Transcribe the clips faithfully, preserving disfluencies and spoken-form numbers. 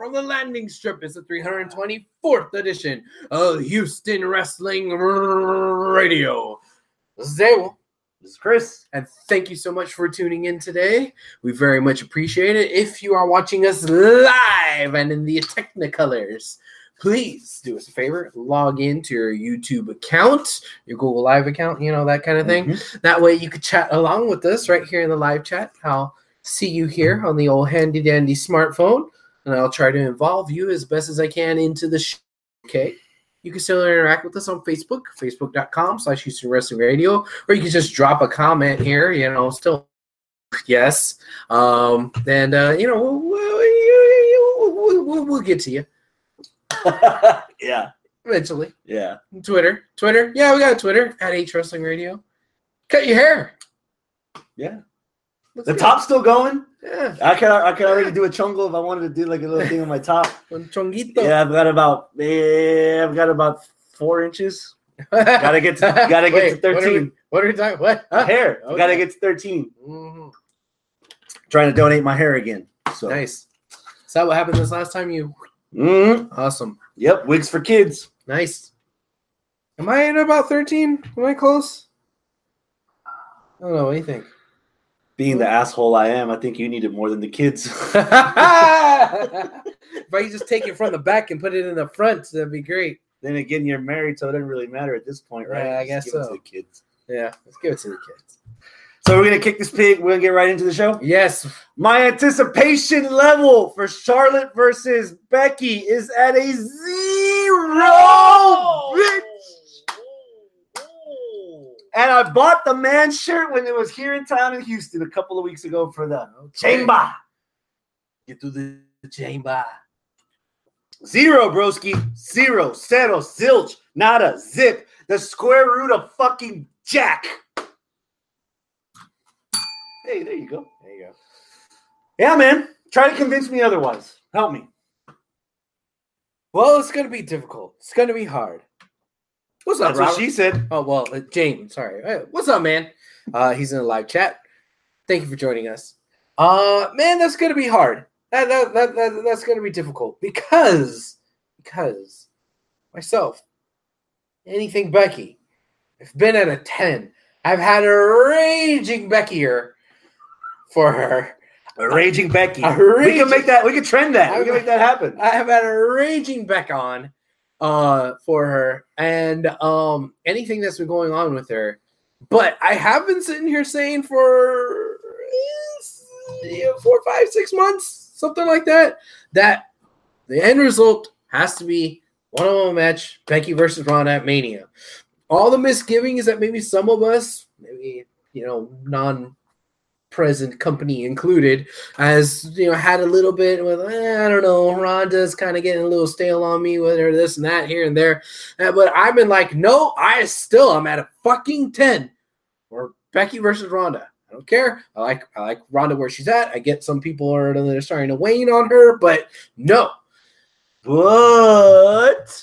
from the landing strip. It's the three hundred twenty-fourth edition of Houston Wrestling Radio. This is Abel. This is Chris. And thank you so much for tuning in today. We very much appreciate it. If you are watching us live and in the Technicolors, please do us a favor. Log into your YouTube account, your Google Live account, you know, that kind of thing. Mm-hmm. That way you could chat along with us right here in the live chat. I'll see you here on the old handy-dandy smartphone, and I'll try to involve you as best as I can into the show. Okay? You can still interact with us on Facebook, facebook.com slash Houston Wrestling Radio, or you can just drop a comment here, you know, still, yes. Um, and, uh, you know, we'll, we'll, we'll, we'll get to you. Yeah. Eventually. Yeah. Twitter. Twitter. Yeah, we got a Twitter at H Wrestling Radio. Cut your hair. Yeah. Let's the go. top's still going. Yeah. I can I can already do a chongo if I wanted to do like a little thing on my top. Un chonguito. Yeah, I've got about eh, I've got about four inches. gotta get to gotta get Wait, to thirteen. What are we, what are we talking? What? Huh? Hair. Okay. Gotta get to thirteen. Mm-hmm. Trying to donate my hair again. So Nice. Is that what happened this last time? You mm-hmm. Awesome. Yep, wigs for kids. Nice. Am I at about thirteen? Am I close? I don't know. What do you think? Being the asshole I am, I think you need it more than the kids. If I could just take it from the back and put it in the front, that'd be great. Then again, you're married, so it doesn't really matter at this point, right? Yeah, I Just guess give so. It to the kids. Yeah, let's give it to the kids. So we're gonna kick this pig. We're gonna get right into the show. Yes. My anticipation level for Charlotte versus Becky is at a zero, oh! bitch. And I bought the man shirt when it was here in town in Houston a couple of weeks ago for the Okay. chamber. Get through the chamber. Zero, broski. Zero. Zero. Zilch. Nada. Zip. The square root of fucking Jack. Hey, there you go. There you go. Yeah, man. Try to convince me otherwise. Help me. Well, it's going to be difficult. It's going to be hard. What's up, That's Robert? what she said. Oh, well, uh, James, sorry. Hey, what's up, man? Uh, he's in the live chat. Thank you for joining us. Uh, man, that's going to be hard. That, that, that, that That's going to be difficult because, because myself, anything Becky, I've been at a ten. I've had a raging Beckier for her. A raging Becky. A raging, we can make that. We can trend that. We can make that happen. I have had a raging Beck on uh, for her, and um, anything that's been going on with her. But I have been sitting here saying for you know, four, five, six months, something like that, that the end result has to be one-on-one match, Becky versus Ronda at Mania. All the misgiving is that maybe some of us, maybe you know, non. present company included, as you know, had a little bit with eh, I don't know, Ronda's kind of getting a little stale on me with her this and that here and there, uh, but I've been like, no, I still I'm at a fucking ten or Becky versus Ronda. I don't care. I like I like Ronda where she's at. I get some people are that are starting to wane on her, but no. But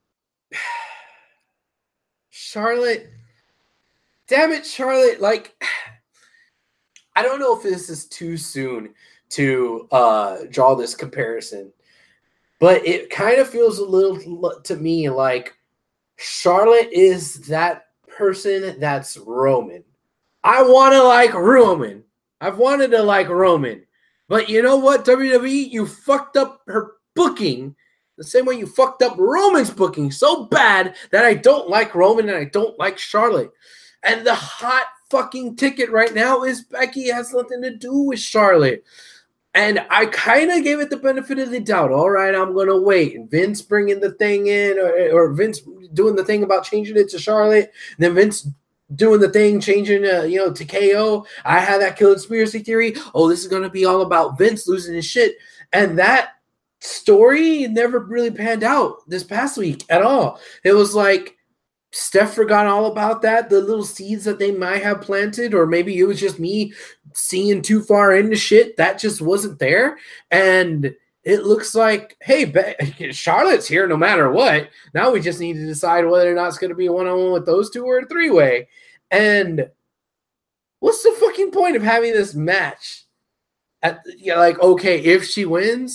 Charlotte, damn it, Charlotte, like. I don't know if this is too soon to uh, draw this comparison, but it kind of feels a little to me like Charlotte is that person that's Roman. I want to like Roman. I've wanted to like Roman. But you know what, W W E? You fucked up her booking the same way you fucked up Roman's booking so bad that I don't like Roman and I don't like Charlotte. And the hot fucking ticket right now is Becky has nothing to do with Charlotte. And I kind of gave it the benefit of the doubt. All right, I'm going to wait. And Vince bringing the thing in, or, or Vince doing the thing about changing it to Charlotte. And then Vince doing the thing, changing, uh, you know, to K O. I had that conspiracy theory. Oh, this is going to be all about Vince losing his shit. And that story never really panned out this past week at all. It was like, Steph forgot all about that, the little seeds that they might have planted, or maybe it was just me seeing too far into shit that just wasn't there. And it looks like, hey, Be- Charlotte's here no matter what. Now we just need to decide whether or not it's going to be a one-on-one with those two or a three-way. And what's the fucking point of having this match? At, yeah, like, okay, if she wins,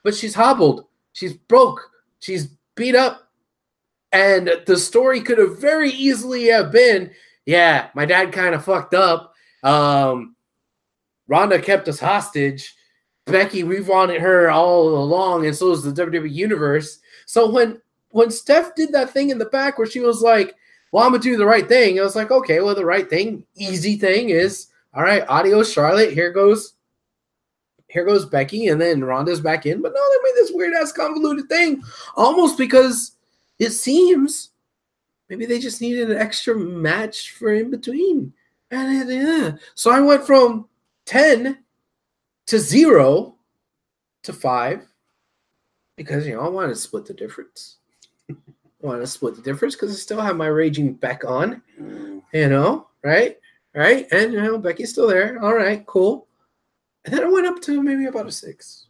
but she's hobbled. She's broke. She's beat up. And the story could have very easily have been, yeah, my dad kind of fucked up. Um, Ronda kept us hostage. Becky, we've wanted her all along, and so is the W W E Universe. So when when Steph did that thing in the back where she was like, well, I'm going to do the right thing, I was like, okay, well, the right thing, easy thing is, all right, adios, Charlotte. Here goes here goes Becky, and then Ronda's back in. But no, they made this weird-ass convoluted thing, almost because it seems maybe they just needed an extra match for in between. And yeah. So I went from ten to zero to five because, you know, I wanted to split the difference. I wanted to split the difference because I still have my raging Beck on, you know, right? Right? And, you know, Becky's still there. All right, cool. And then I went up to maybe about a six.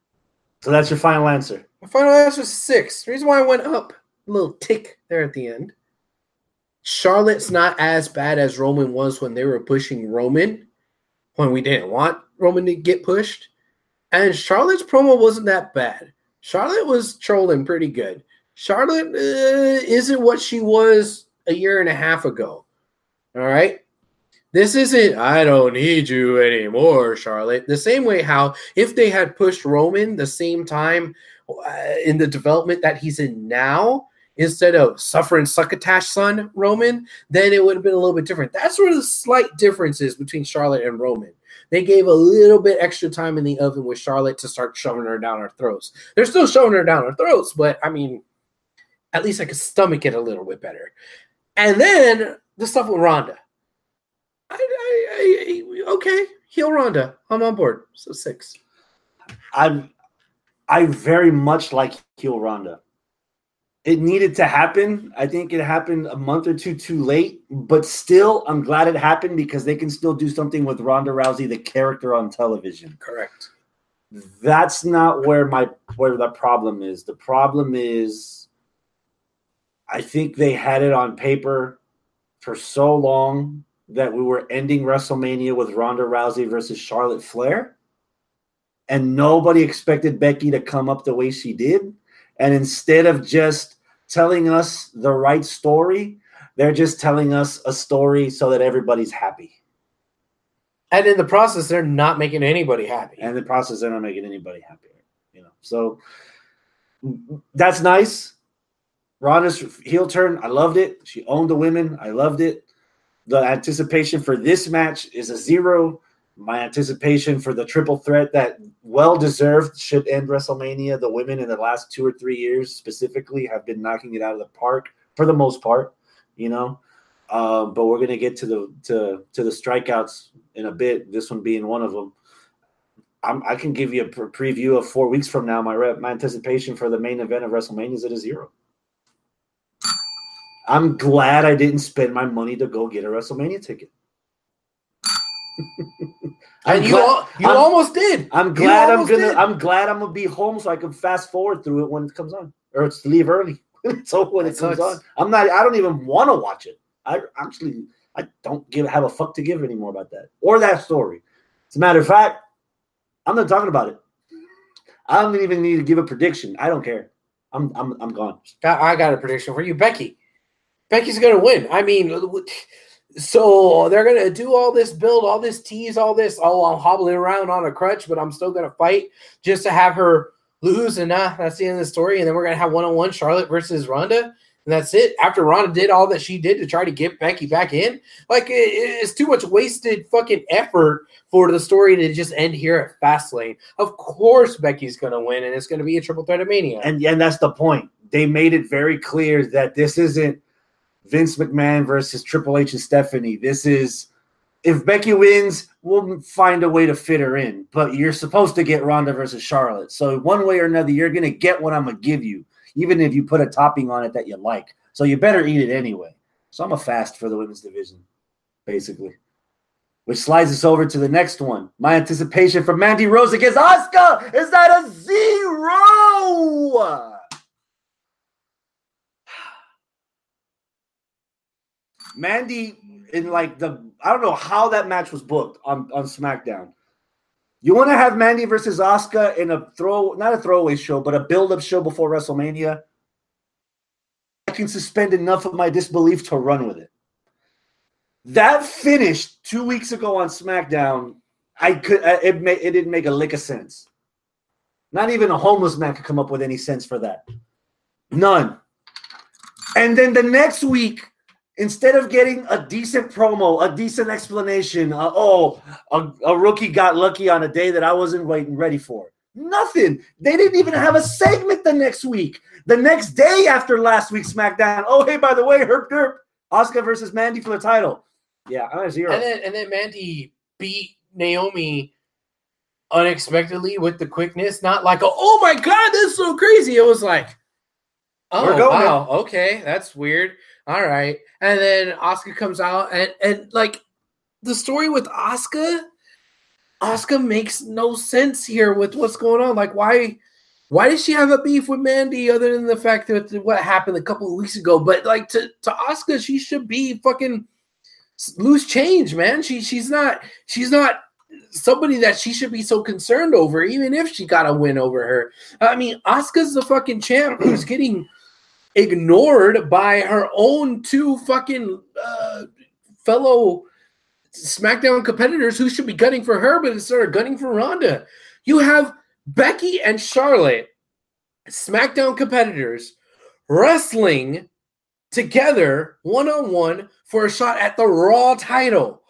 So that's your final answer. My final answer is six. The reason why I went up a little tick there at the end. Charlotte's not as bad as Roman was when they were pushing Roman, when we didn't want Roman to get pushed. And Charlotte's promo wasn't that bad. Charlotte was trolling pretty good. Charlotte uh, isn't what she was a year and a half ago. All right? This isn't, I don't need you anymore, Charlotte. The same way how if they had pushed Roman the same time uh, in the development that he's in now, instead of suffering succotash son Roman, then it would have been a little bit different. That's where the slight difference is between Charlotte and Roman. They gave a little bit extra time in the oven with Charlotte to start shoving her down our throats. They're still shoving her down our throats, but I mean, at least I could stomach it a little bit better. And then the stuff with Ronda. I, I, I okay, heel Ronda. I'm on board. So six. I, I very much like heel Ronda. It needed to happen. I think it happened a month or two too late, but still, I'm glad it happened because they can still do something with Ronda Rousey, the character on television. Correct. That's not where my where the problem is. The problem is, I think they had it on paper for so long that we were ending WrestleMania with Ronda Rousey versus Charlotte Flair, and nobody expected Becky to come up the way she did. And instead of just telling us the right story, they're just telling us a story so that everybody's happy. And in the process, they're not making anybody happy. And in the process, they're not making anybody happy. You know, so that's nice. Ronda's heel turn, I loved it. She owned the women. I loved it. The anticipation for this match is a zero. My anticipation for the triple threat that well-deserved should end WrestleMania. The women in the last two or three years specifically have been knocking it out of the park for the most part, you know. Uh, but we're gonna get to the to to the strikeouts in a bit. This one being one of them. I'm, I can give you a pre- preview of four weeks from now. My rep, my anticipation for the main event of WrestleMania is at a zero. I'm glad I didn't spend my money to go get a WrestleMania ticket. And you, glad, all, you I'm, almost did. I'm glad I'm gonna. Did. I'm glad I'm gonna be home so I can fast forward through it when it comes on, or it's leave early. So when that it comes sucks. on, I'm not. I don't even want to watch it. I actually, I don't give have a fuck to give anymore about that or that story. As a matter of fact, I'm not talking about it. I don't even need to give a prediction. I don't care. I'm. I'm. I'm gone. I got a prediction for you, Becky. Becky's gonna win. I mean. So they're going to do all this build, all this tease, all this, oh, I'm hobbling around on a crutch, but I'm still going to fight just to have her lose, and nah, that's the end of the story. And then we're going to have one-on-one Charlotte versus Ronda, and that's it. After Ronda did all that she did to try to get Becky back in, like, it, it's too much wasted fucking effort for the story to just end here at Fastlane. Of course Becky's going to win, and it's going to be a triple threat of Mania. And, and that's the point. They made it very clear that this isn't Vince McMahon versus Triple H and Stephanie. This is, if Becky wins, we'll find a way to fit her in. But you're supposed to get Ronda versus Charlotte. So one way or another, you're going to get what I'm going to give you, even if you put a topping on it that you like. So you better eat it anyway. So I'm a fast for the women's division, basically. Which slides us over to the next one. My anticipation for Mandy Rose against Asuka is at a zero. Mandy, in like the, I don't know how that match was booked on, on SmackDown. You want to have Mandy versus Asuka in a throw, not a throwaway show, but a build-up show before WrestleMania. I can suspend enough of my disbelief to run with it. That finished two weeks ago on SmackDown. I could it made it didn't make a lick of sense. Not even a homeless man could come up with any sense for that. None. And then the next week, instead of getting a decent promo, a decent explanation, uh, oh, a, a rookie got lucky on a day that I wasn't waiting ready for. Nothing. They didn't even have a segment the next week. The next day after last week's SmackDown, oh, hey, by the way, Herb Derp, Asuka versus Mandy for the title. Yeah, I'm a zero. And then, and then Mandy beat Naomi unexpectedly with the quickness, not like, a, oh my God, that's so crazy. It was like, oh, wow, okay, that's weird. All right. And then Asuka comes out, and, and like, the story with Asuka, Asuka makes no sense here with what's going on. Like, why why does she have a beef with Mandy other than the fact that what happened a couple of weeks ago? But, like, to, to Asuka, she should be fucking loose change, man. She She's not she's not somebody that she should be so concerned over, even if she got a win over her. I mean, Asuka's the fucking champ who's getting ignored by her own two fucking uh, fellow SmackDown competitors who should be gunning for her, but instead of gunning for Ronda. You have Becky and Charlotte, SmackDown competitors, wrestling together one-on-one for a shot at the Raw title.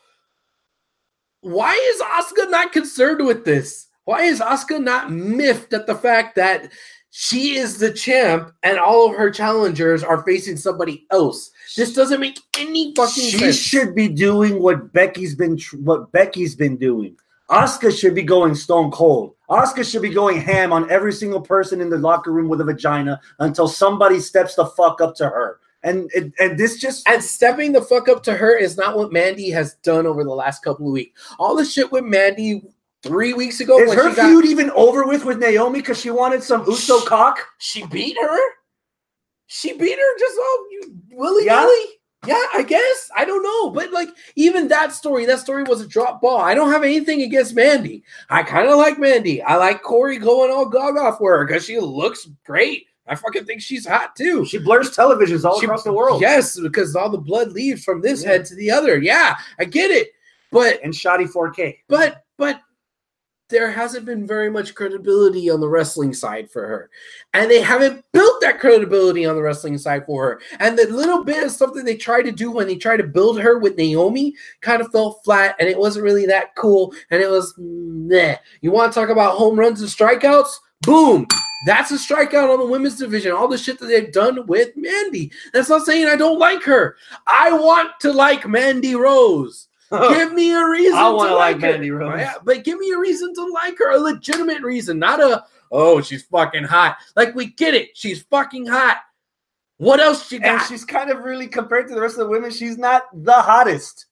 Why is Asuka not concerned with this? Why is Asuka not miffed at the fact that she is the champ and all of her challengers are facing somebody else? This doesn't make any fucking she sense. She should be doing what Becky's been what Becky's been doing. Asuka should be going stone cold. Asuka should be going ham on every single person in the locker room with a vagina until somebody steps the fuck up to her. And and, and this just and stepping the fuck up to her is not what Mandy has done over the last couple of weeks. All the shit with Mandy three weeks ago. Is when her she got, feud even over with with Naomi because she wanted some Uso she, cock? She beat her. She beat her just all willy yeah. nilly. Yeah, I guess. I don't know. But, like, even that story, that story was a drop ball. I don't have anything against Mandy. I kind of like Mandy. I like Corey going all gaga for her because she looks great. I fucking think she's hot, too. She blurs televisions all she, across the world. Yes, because all the blood leaves from this yeah. head to the other. Yeah, I get it. But and shoddy four K. But, but. There hasn't been very much credibility on the wrestling side for her. And they haven't built that credibility on the wrestling side for her. And the little bit of stuff that they tried to do when they tried to build her with Naomi kind of fell flat, and it wasn't really that cool, and it was meh. You want to talk about home runs and strikeouts? Boom. That's a strikeout on the women's division. All the shit that they've done with Mandy. That's not saying I don't like her. I want to like Mandy Rose. Give me a reason I want to like, like Mandy Rose. Yeah, but give me a reason to like her, a legitimate reason, not a, oh, she's fucking hot. Like, we get it. She's fucking hot. What else she got? And she's kind of really, compared to the rest of the women, she's not the hottest.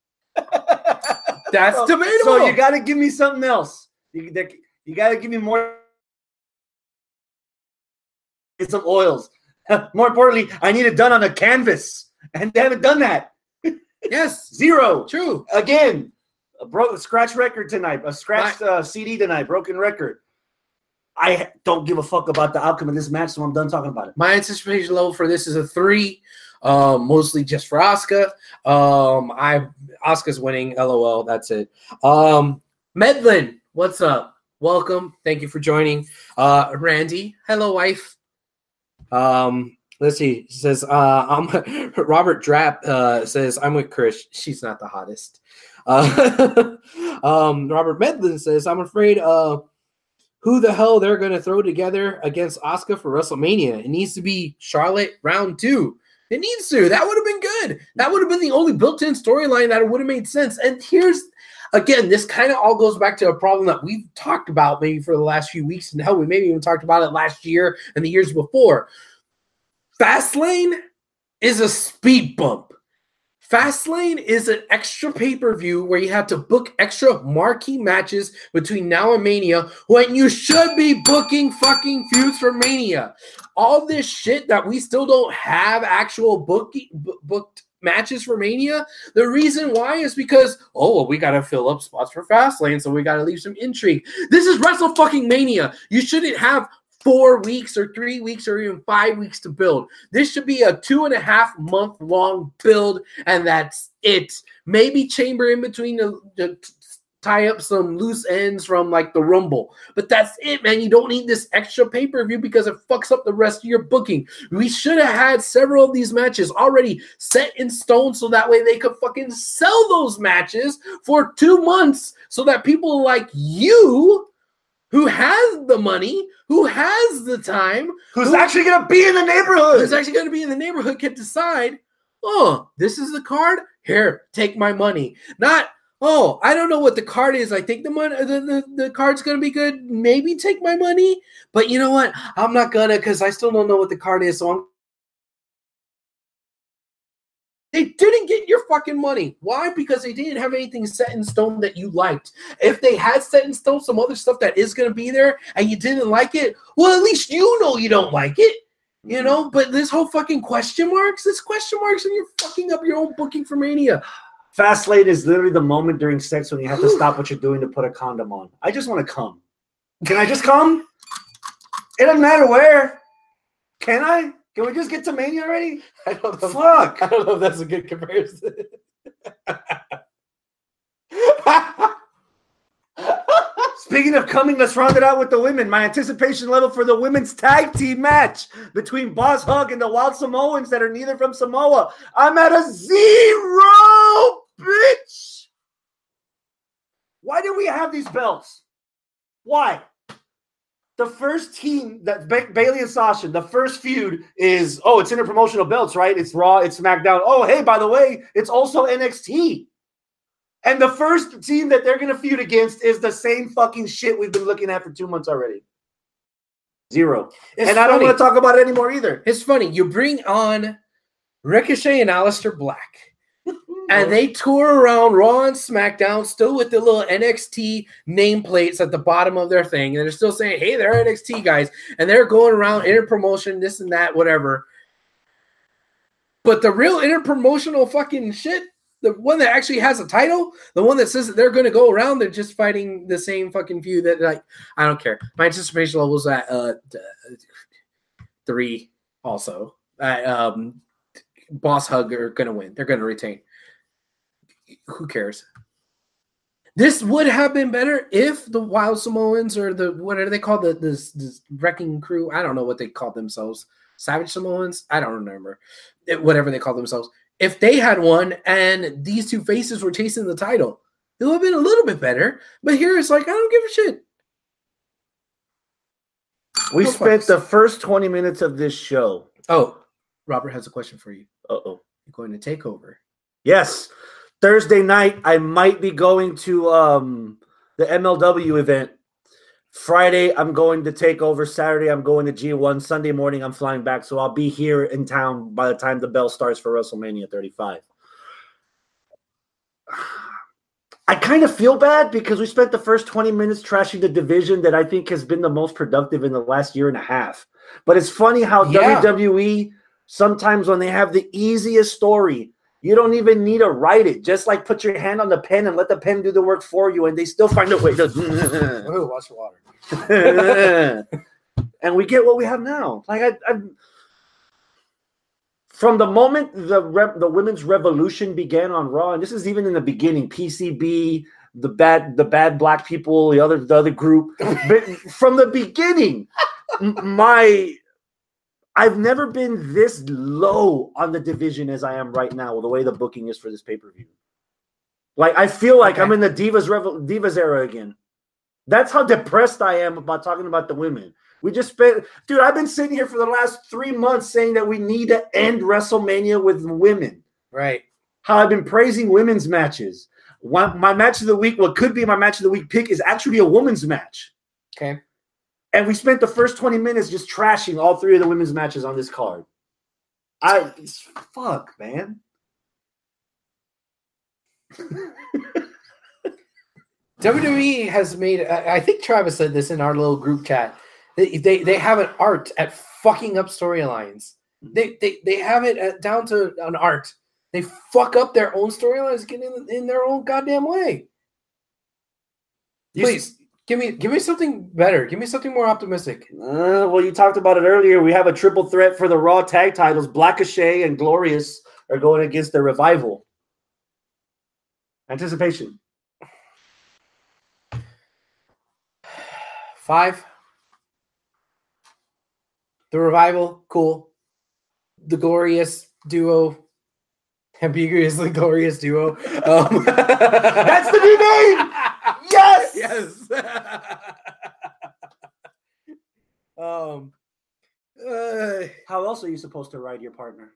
That's so, debatable. So you got to give me something else. You, you got to give me more. Get some oils. More importantly, I need it done on a canvas. And they haven't done that. Yes, zero. True. Again, a broke scratch record tonight. A scratched uh, C D tonight. Broken record. I don't give a fuck about the outcome of this match, so I'm done talking about it. My anticipation level for this is a three, um, mostly just for Asuka. Um, I Asuka's winning. LOL. That's it. Um, Medlin, what's up? Welcome. Thank you for joining. Uh, Randy, hello, wife. Um. Let's see. It says, uh, I'm Robert Drapp uh, says, I'm with Chris. She's not the hottest. Uh, um, Robert Medlin says, I'm afraid uh, who the hell they're going to throw together against Asuka for WrestleMania. It needs to be Charlotte round two. It needs to. That would have been good. That would have been the only built-in storyline that would have made sense. And here's, again, this kind of all goes back to a problem that we've talked about maybe for the last few weeks. And hell, we maybe even talked about it last year and the years before. Fastlane is a speed bump. Fastlane is an extra pay-per-view where you have to book extra marquee matches between now and Mania when you should be booking fucking feuds for Mania. All this shit that we still don't have actual booking, b- booked matches for Mania? The reason why is because, oh, well, we got to fill up spots for Fastlane, so we got to leave some intrigue. This is Wrestle fucking Mania. You shouldn't have four weeks or three weeks or even five weeks to build. This should be a two and a half month long build, and that's it. Maybe chamber in between the, the tie up some loose ends from like the Rumble. But that's it, man. You don't need this extra pay-per-view because it fucks up the rest of your booking. We should have had several of these matches already set in stone so that way they could fucking sell those matches for two months so that people like you, who has the money, who has the time, who's who, actually going to be in the neighborhood, who's actually going to be in the neighborhood can decide, oh, this is the card? Here, take my money. Not, oh, I don't know what the card is. I think the money, the, the, the card's going to be good. Maybe take my money. But you know what? I'm not going to because I still don't know what the card is. So I'm. They didn't get your fucking money. Why? Because they didn't have anything set in stone that you liked. If they had set in stone some other stuff that is going to be there and you didn't like it, well, at least you know you don't like it. You know? But this whole fucking question marks, this question marks, and you're fucking up your own booking for Mania. Fastlane is literally the moment during sex when you have to stop what you're doing to put a condom on. I just want to come. Can I just come? It doesn't matter where. Can I? Can we just get to Mania already? I don't know. Fuck. I don't know if that's a good comparison. Speaking of coming, let's round it out with the women. My anticipation level for the women's tag team match between Boss Hug and the Wild Samoans that are neither from Samoa. I'm at a zero, bitch. Why do we have these belts? Why? The first team that ba- Bailey and Sasha, the first feud is, oh, it's interpromotional belts, right? It's Raw, it's SmackDown. Oh, hey, by the way, it's also N X T. And the first team that they're going to feud against is the same fucking shit we've been looking at for two months already. Zero. It's and funny. I don't want to talk about it anymore either. It's funny. You bring on Ricochet and Aleister Black. And they tour around Raw and SmackDown still with the little N X T nameplates at the bottom of their thing. And they're still saying, hey, they're N X T guys. And they're going around interpromotion, this and that, whatever. But the real interpromotional fucking shit, the one that actually has a title, the one that says that they're going to go around, they're just fighting the same fucking feud that, like, I don't care. My anticipation level is at uh, three also. Uh, um, Boss Hug are going to win. They're going to retain. Who cares? This would have been better if the Wild Samoans or the, what are they called? The this, this Wrecking Crew? I don't know what they call themselves. Savage Samoans? I don't remember. It, whatever they call themselves. If they had won and these two faces were chasing the title, it would have been a little bit better. But here it's like, I don't give a shit. We no spent fucks. the first twenty minutes of this show. Oh, Robert has a question for you. Uh-oh. You're going to take over. Yes. Thursday night, I might be going to um, the M L W event. Friday, I'm going to take over. Saturday, I'm going to G one. Sunday morning, I'm flying back. So I'll be here in town by the time the bell starts for WrestleMania thirty-five. I kind of feel bad because we spent the first twenty minutes trashing the division that I think has been the most productive in the last year and a half. But it's funny how yeah. W W E, sometimes when they have the easiest story, you don't even need to write it. Just like put your hand on the pen and let the pen do the work for you, and they still find a way to. Oh, watch the water. And we get what we have now. Like I, I from the moment the re- the women's revolution began on Raw, and this is even in the beginning, P C B, the bad the bad black people, the other the other group, but from the beginning, my. I've never been this low on the division as I am right now with the way the booking is for this pay-per-view. Like, I feel like okay. I'm in the Divas Revo- Divas era again. That's how depressed I am about talking about the women. We just spent... Dude, I've been sitting here for the last three months saying that we need to end WrestleMania with women. Right. How I've been praising women's matches. One, my match of the week, what could be my match of the week pick, is actually a women's match. Okay. And we spent the first twenty minutes just trashing all three of the women's matches on this card. I fuck, man. W W E has made, I think Travis said this in our little group chat. They they, they have an art at fucking up storylines. They, they they have it at, down to an art. They fuck up their own storylines, get in, in their own goddamn way. Please give me give me something better. Give me something more optimistic. Uh, well, you talked about it earlier. We have a triple threat for the Raw tag titles. Blackochet and Glorious are going against the Revival. Anticipation. Five. The Revival, cool. The Glorious duo. Ambiguously glorious duo. Um, That's the new name. Yes. Yes. um. Uh, How else are you supposed to ride your partner?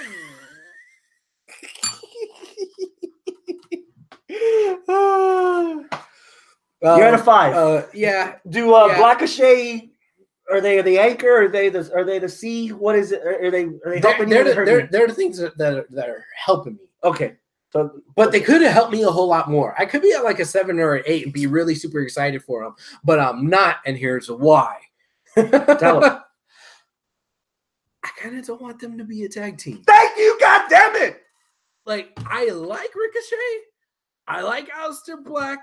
You're at a five. Uh, yeah. Do uh, yeah. Blackochet? Are they the anchor? Are they the? Are they the C? What is it? Are they? Are they helping they're, you? they're, they're, they're the things that, that, are, that are helping me. Okay. So, but they could have helped me a whole lot more. I could be at like a seven or an eight and be really super excited for them, but I'm not. And here's why. Tell them. I kind of don't want them to be a tag team. Thank you. God damn it. Like, I like Ricochet. I like Aleister Black.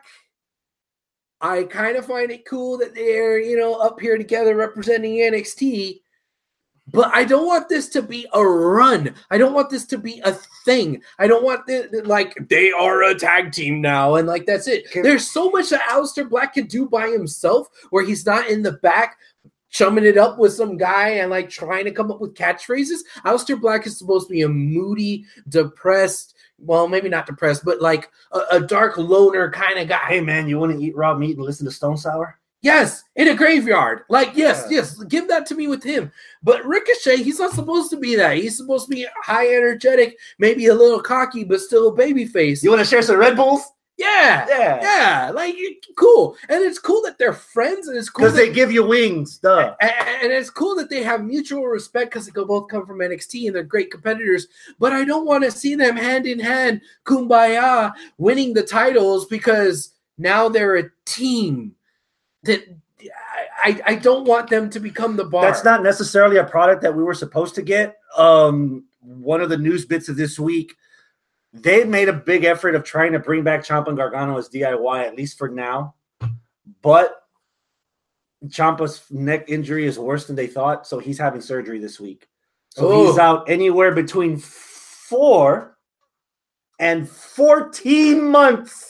I kind of find it cool that they're, you know, up here together representing N X T. But I don't want this to be a run. I don't want this to be a thing. I don't want the, like, they are a tag team now, and like that's it. Can, There's so much that Aleister Black can do by himself where he's not in the back chumming it up with some guy and like trying to come up with catchphrases. Aleister Black is supposed to be a moody, depressed, well, maybe not depressed, but like a, a dark loner kind of guy. Hey man, you want to eat raw meat and listen to Stone Sour? Yes, in a graveyard. Like, yes, yeah. yes, give that to me with him. But Ricochet, he's not supposed to be that. He's supposed to be high energetic, maybe a little cocky, but still a baby face. You want to share some Red Bulls? Yeah, yeah, yeah. Like, cool. And it's cool that they're friends, and it's cool because they give you wings. Duh. And, and it's cool that they have mutual respect because they both come from N X T and they're great competitors. But I don't want to see them hand in hand, kumbaya, winning the titles because now they're a team. That I, I don't want them to become the bar. That's not necessarily a product that we were supposed to get. Um, one of the news bits of this week, they made a big effort of trying to bring back Ciampa Gargano as D I Y, at least for now. But Ciampa's neck injury is worse than they thought, so he's having surgery this week. So Ooh. He's out anywhere between four and fourteen months.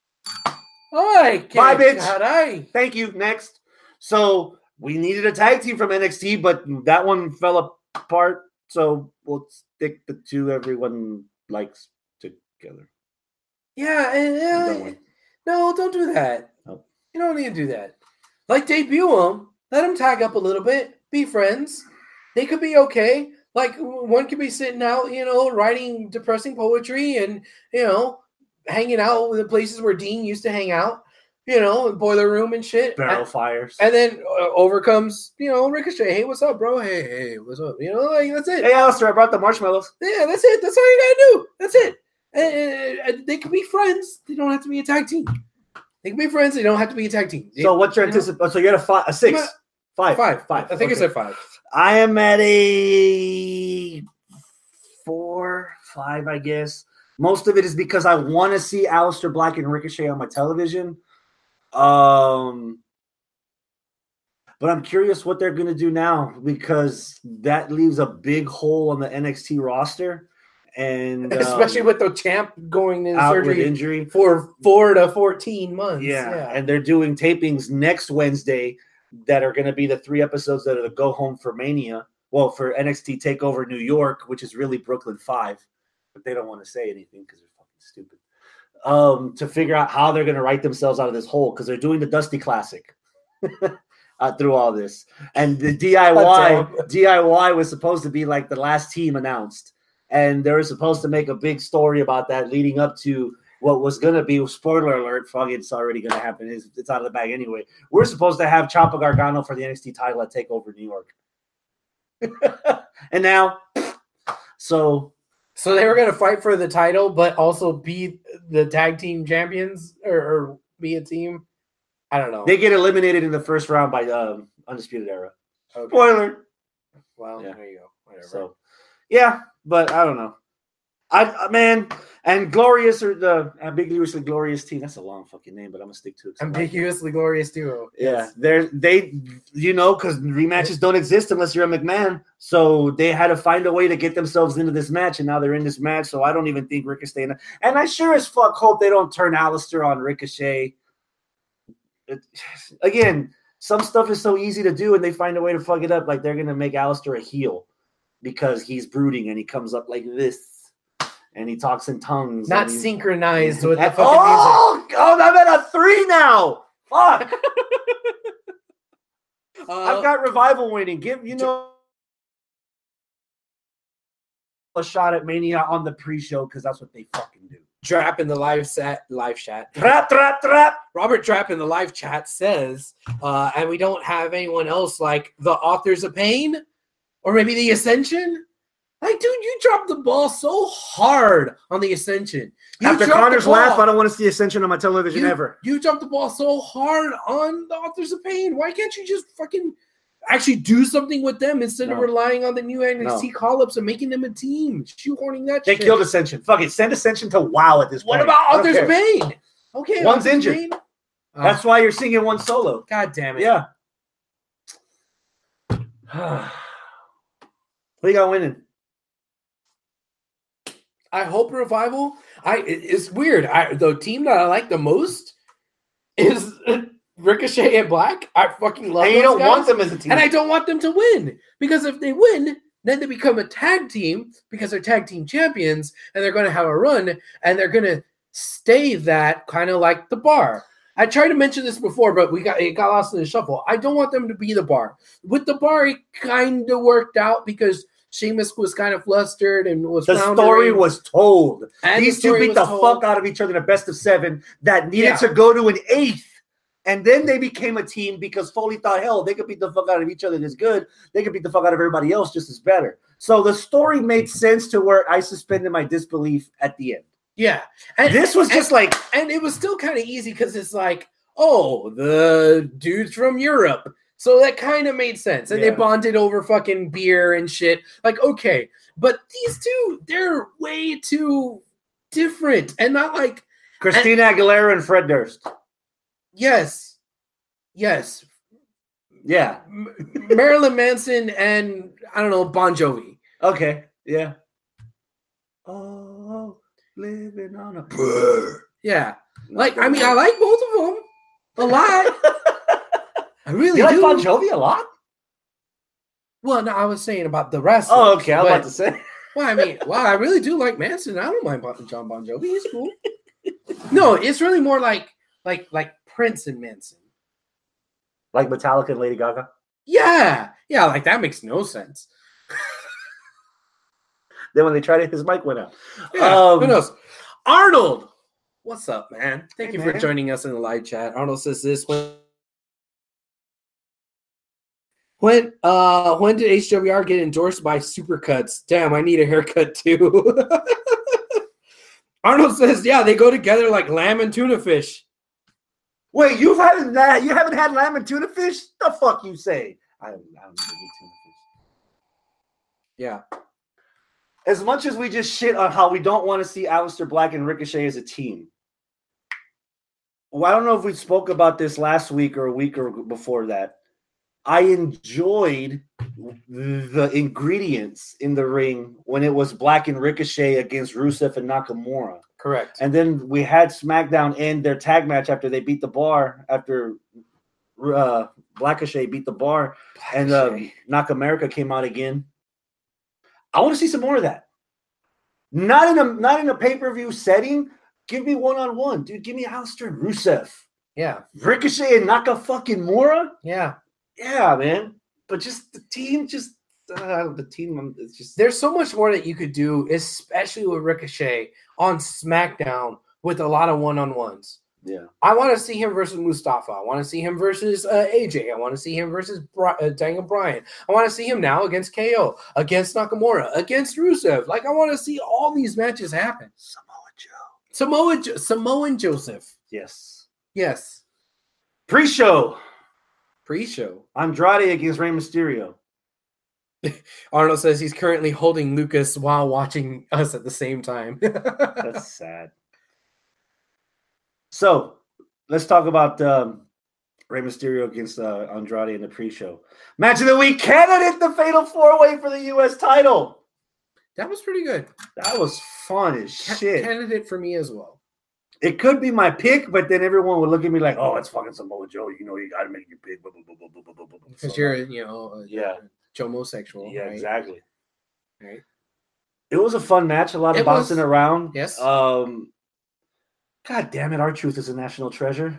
Hi, bye, bitch. Caray. Thank you. Next. So we needed a tag team from N X T, but that one fell apart. So we'll stick the two everyone likes together. Yeah, and uh, no, don't do that. Oh. You don't need to do that. Like, debut them. Let them tag up a little bit. Be friends. They could be okay. Like, one could be sitting out, you know, writing depressing poetry and, you know, hanging out with the places where Dean used to hang out, you know, boiler room and shit. Barrel and, fires. And then uh, over comes, you know, Ricochet. Hey, what's up, bro? Hey, hey, what's up? You know, like, that's it. Hey, Aleister, I brought the marshmallows. Yeah, that's it. That's all you gotta do. That's it. And, and they can be friends. They don't have to be a tag team. They can be friends. They don't have to be a tag team. So what's your anticipation? So you're at a five, a six, at, five, five, five. I think okay. I said five. I am at a four, five, I guess. Most of it is because I want to see Aleister Black and Ricochet on my television. Um, but I'm curious what they're going to do now because that leaves a big hole on the N X T roster. And especially um, with the champ going in out surgery with injury for four to fourteen months. Yeah. yeah. And they're doing tapings next Wednesday that are going to be the three episodes that are the go home for Mania. Well, for N X T TakeOver New York, which is really Brooklyn five. But they don't want to say anything because they're fucking stupid. Um, to figure out how they're going to write themselves out of this hole because they're doing the Dusty Classic uh, through all this. And the D I Y D I Y was supposed to be like the last team announced. And they were supposed to make a big story about that leading up to what was going to be, spoiler alert, fuck, it's already going to happen. It's, it's out of the bag anyway. We're supposed to have Ciampa Gargano for the N X T title at TakeOver New York. And now, so... So they were going to fight for the title, but also be the tag team champions or, or be a team. I don't know. They get eliminated in the first round by um, Undisputed Era. Okay. Spoiler. Well, yeah. there you go. Whatever. So, yeah, but I don't know. I man, and Glorious or the Ambiguously Glorious team. That's a long fucking name, but I'm gonna stick to it. Ambiguously like Glorious duo. Yeah, Yes. they're they, you know, because rematches don't exist unless you're a McMahon. So they had to find a way to get themselves into this match, and now they're in this match. So I don't even think Ricochet. And I sure as fuck hope they don't turn Alistair on Ricochet. It, again, some stuff is so easy to do, and they find a way to fuck it up. Like they're gonna make Alistair a heel because he's brooding and he comes up like this. And he talks in tongues. Not and synchronized with the and, fucking oh, music. Oh, I'm at a three now. Fuck. uh, I've got Revival winning. Give you know a shot at Mania on the pre-show because that's what they fucking do. Drap in the live set, live chat. Trap, trap, trap. Robert Drap in the live chat says, uh, and we don't have anyone else like the Authors of Pain or maybe the Ascension. Like, dude, you dropped the ball so hard on the Ascension. You After dropped Connor's the ball- laugh, I don't want to see Ascension on my television you, ever. You dropped the ball so hard on the Authors of Pain. Why can't you just fucking actually do something with them instead No. of relying on the new N X T No. call-ups and making them a team? Shoehorning that They shit. killed Ascension. Fuck it. Send Ascension to WoW at this What point. about I don't Authors of care. Pain? Okay, One's Authors of injured. Pain? Oh, That's why you're singing one solo. God damn it. Yeah. Who you got winning? I hope Revival. I it- it's weird. I the team that I like the most is Ricochet and Black. I fucking love And you those don't guys, want them as a team. and I don't want them to win because if they win, then they become a tag team because they're tag team champions and they're going to have a run and they're going to stay that kind of like the Bar. I tried to mention this before, but we got it got lost in the shuffle. I don't want them to be the Bar. With the Bar, it kind of worked out because Sheamus was kind of flustered and was The floundering. story was told. And These the two story beat was the told. fuck out of each other in a best of seven that needed Yeah. to go to an eighth. And then they became a team because Foley thought, hell, they could beat the fuck out of each other this good. They could beat the fuck out of everybody else just as better. So the story made sense to where I suspended my disbelief at the end. Yeah. And This was just and, like, and it was still kind of easy because it's like, oh, the dudes from Europe. So that kind of made sense. And Yeah. they bonded over fucking beer and shit. Like, okay. But these two, they're way too different. And not like, Christina Aguilera and Fred Durst. yes. Yes. Yeah. M- Marilyn Manson and, I don't know, Bon Jovi. Okay. Yeah. Oh, living on a... Yeah. Like, I mean, I like both of them a lot. I really You like do. Bon Jovi a lot? Well, no, I was saying about the rest. Oh, okay. I was But- about to say. Well, I mean, well, I really do like Manson. I don't mind Bon- John Bon Jovi. He's cool. No, it's really more like like like Prince and Manson. Like Metallica and Lady Gaga? Yeah, yeah, like that makes no sense. Then when they tried it, his mic went out. Yeah, Um, who knows? Arnold, what's up, man? Thank Hey, you for man. joining us in the live chat. Arnold says this when. When uh when did H W R get endorsed by Supercuts? Damn, I need a haircut too. Arnold says, yeah, they go together like lamb and tuna fish. Wait, you haven't that? You haven't had lamb and tuna fish? The fuck you say? I don't, I don't even eat tuna fish. Yeah. As much as we just shit on how we don't want to see Aleister Black and Ricochet as a team. Well, I don't know if we spoke about this last week or a week or before that. I enjoyed the ingredients in the ring when it was Black and Ricochet against Rusev and Nakamura. Correct. And then we had SmackDown end their tag match after they beat the Bar, after uh, Blackochet beat the Bar, and uh, Nakamura came out again. I want to see some more of that. Not in a not in a pay-per-view setting. Give me one-on-one, dude. Give me Aleister and Rusev. Yeah. Ricochet and Naka fucking Mura. Yeah. Yeah, man. But just the team, just uh, the team. It's just There's so much more that you could do, especially with Ricochet on SmackDown with a lot of one-on-ones. yeah. I want to see him versus Mustafa. I want to see him versus uh, A J. I want to see him versus Bri- uh, Daniel Bryan. I want to see him now against K O, against Nakamura, against Rusev. Like, I want to see all these matches happen. Samoa Joe. Samoa, jo- Samoan Joseph. Yes. Yes. Pre-show. Pre-show. Andrade against Rey Mysterio. Arnold says he's currently holding Lucas while watching us at the same time. That's sad. So let's talk about um, Rey Mysterio against uh, Andrade in the pre-show match of the week. Candidate the Fatal Four Way for the U S title. That was pretty good. That was fun as Ca- shit. Candidate for me as well. It could be my pick, but then everyone would look at me like, "Oh, it's fucking Samoa Joe. You know, you got to make your pick." Because you're, you know, a, yeah, homosexual. yeah, right? exactly. Right. It was a fun match. A lot of It bouncing was. around. Yes. Um. God damn it, R-Truth is a national treasure.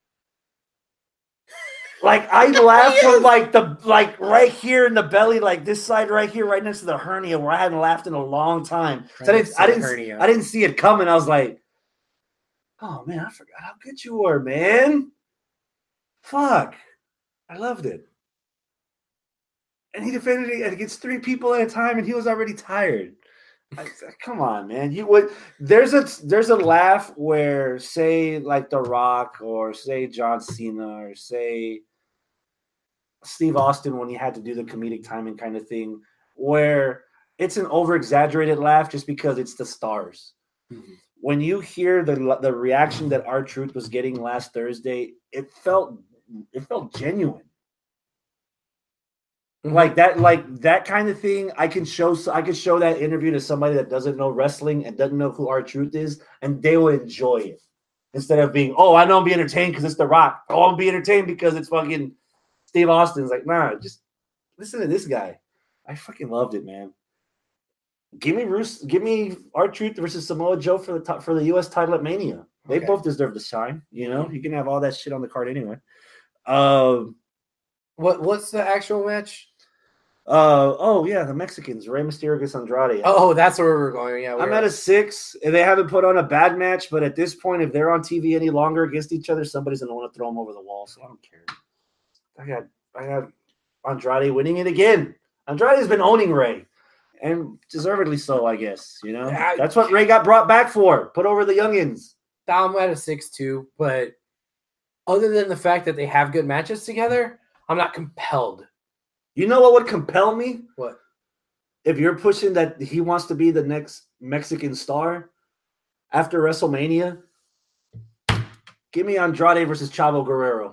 Like I laughed Yes. from like the like right here in the belly, like this side right here, right next to the hernia, where I hadn't laughed in a long time. Right so I next didn't, to I the didn't, hernia. I didn't see it coming. I was like, "Oh man, I forgot how good you were, man." Fuck, I loved it. And he defended it against three people at a time, and he was already tired. I, come on, man. You would there's a there's a laugh where say like The Rock or say John Cena or say Steve Austin when he had to do the comedic timing kind of thing, where it's an over exaggerated laugh just because it's the stars. Mm-hmm. When you hear the the reaction that R-Truth was getting last Thursday, it felt it felt genuine. Like that, like that kind of thing. I can show, I can show that interview to somebody that doesn't know wrestling and doesn't know who R-Truth is, and they will enjoy it instead of being, "Oh, I know I'm being entertained because it's The Rock. Oh, I'm being entertained because it's fucking Steve Austin's." Like, nah, just listen to this guy. I fucking loved it, man. Give me Bruce, give me R-Truth versus Samoa Joe for the top, for the U S title at Mania. They Okay. both deserve to shine. You know, you can have all that shit on the card anyway. Um. What What's the actual match? Uh oh yeah, the Mexicans, Rey Mysterio against Andrade. Oh, that's where we're going. Yeah, I'm we're- at a six, and they haven't put on a bad match, but at this point, if they're on T V any longer against each other, somebody's gonna want to throw them over the wall. So I don't care. I got I got Andrade winning it again. Andrade has been owning Rey, and deservedly so, I guess. You know, I- that's what Rey got brought back for. Put over the youngins. I'm at a six too, but other than the fact that they have good matches together, I'm not compelled. You know what would compel me? What? If you're pushing that he wants to be the next Mexican star after WrestleMania, give me Andrade versus Chavo Guerrero.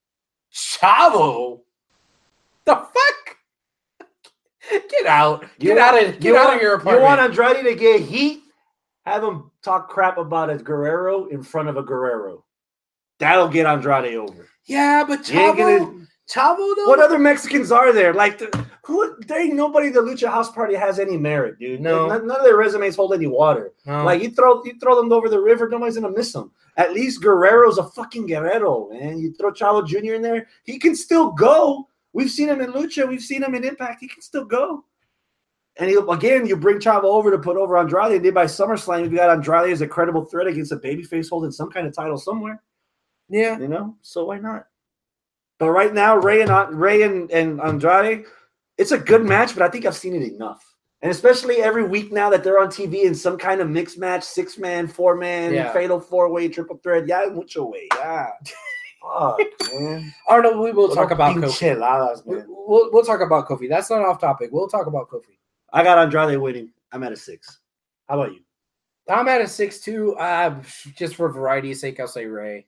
Chavo? The fuck? Get out. Get You out want- of get you out want- of your You apartment. want Andrade to get heat? Have him talk crap about a Guerrero in front of a Guerrero. That'll get Andrade over. yeah, but You ain't Chavo, gonna- Chavo though? What other Mexicans are there? Like, the, who? There ain't nobody. The Lucha House Party has any merit, dude. No. none, none of their resumes hold any water. No. Like you throw, you throw them over the river, nobody's gonna miss them. At least Guerrero's a fucking Guerrero, man. You throw Chavo Junior in there, he can still go. We've seen him in Lucha, we've seen him in Impact. He can still go. And he, again, you bring Chavo over to put over Andrade. And then by SummerSlam, you got Andrade as a credible threat against a babyface holding some kind of title somewhere. yeah. You know, so why not? But right now, Rey and Rey and, and Andrade, it's a good match, but I think I've seen it enough. And especially every week now that they're on T V in some kind of mixed match, six man, four man, Yeah. fatal four way, triple threat. Yeah, mucho way. Yeah. Fuck, man. Arnold, we will talk about Kofi. Pincheladas, We- man. We'll, we'll talk about Kofi. That's not off topic. We'll talk about Kofi. I got Andrade winning. I'm at a six. How about you? I'm at a six two. Uh, just for variety's sake, I'll say Ray.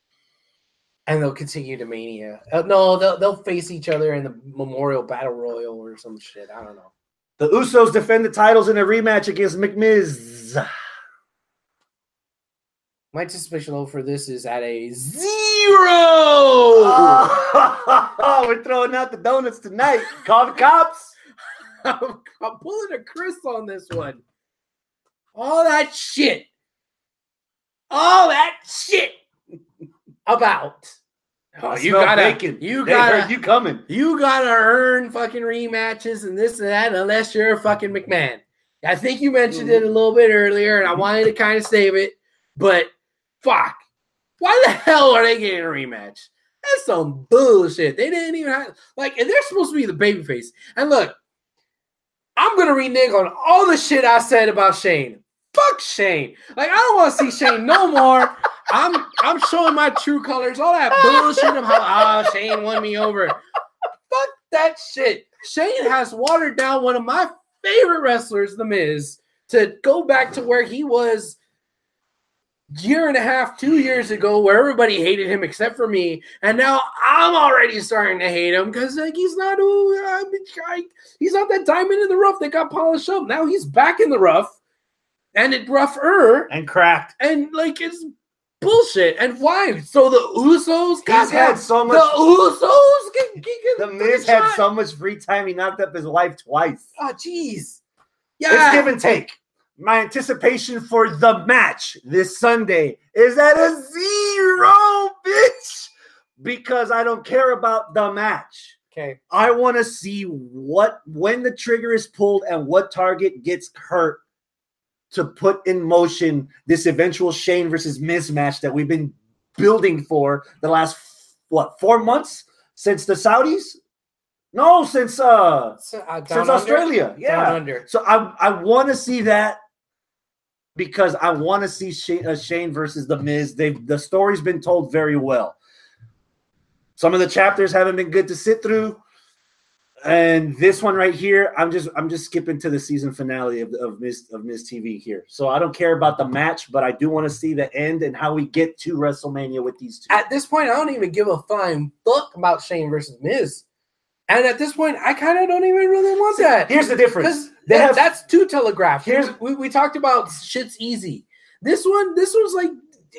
And they'll continue to Mania. Uh, no, they'll they'll face each other in the Memorial Battle Royal or some shit. I don't know. The Usos defend the titles in a rematch against McMiz. My anticipation level for this is at a zero. Oh, we're throwing out the donuts tonight. Call the cops. I'm, I'm pulling a Chris on this one. All that shit. All that shit about. Oh, I you smell gotta, bacon. you They gotta, heard you coming. you gotta earn fucking rematches and this and that unless you're a fucking McMahon. I think you mentioned it a little bit earlier, and I wanted to kind of save it, but fuck, why the hell are they getting a rematch? That's some bullshit. They didn't even have like, and they're supposed to be the babyface. And look, I'm gonna renege on all the shit I said about Shane. Fuck Shane. Like, I don't want to see Shane no more. I'm I'm showing my true colors. All that bullshit of how oh, Shane won me over. Fuck that shit. Shane has watered down one of my favorite wrestlers, The Miz, to go back to where he was year and a half, two years ago, where everybody hated him except for me, and now I'm already starting to hate him because like he's not who uh, he's not that diamond in the rough that got polished up. Now he's back in the rough, and it rougher and cracked, and like it's bullshit. And why? So the Usos he's had so much. The Usos get, get, get the Miz had so much free time. He knocked up his wife twice. Oh, jeez. Yeah, it's give and take. My anticipation for the match this Sunday is at a zero, bitch, because I don't care about the match. Okay. I want to see what, when the trigger is pulled and what target gets hurt to put in motion this eventual Shane versus Miz match that we've been building for the last, what, four months since the Saudis? No, since uh, so, uh since Australia. Under? Yeah. Down under. So I, I want to see that. Because I want to see Shane, uh, Shane versus The Miz. They've, the story's been told very well. Some of the chapters haven't been good to sit through. And this one right here, I'm just I'm just skipping to the season finale of, of, Miz, of Miz T V here. So I don't care about the match, but I do want to see the end and how we get to WrestleMania with these two. At this point, I don't even give a flying fuck about Shane versus Miz. And at this point, I kind of don't even really want that. Here's the difference. They have, that's too telegraphed. Here's we, we talked about shit's easy. This one, this one's like,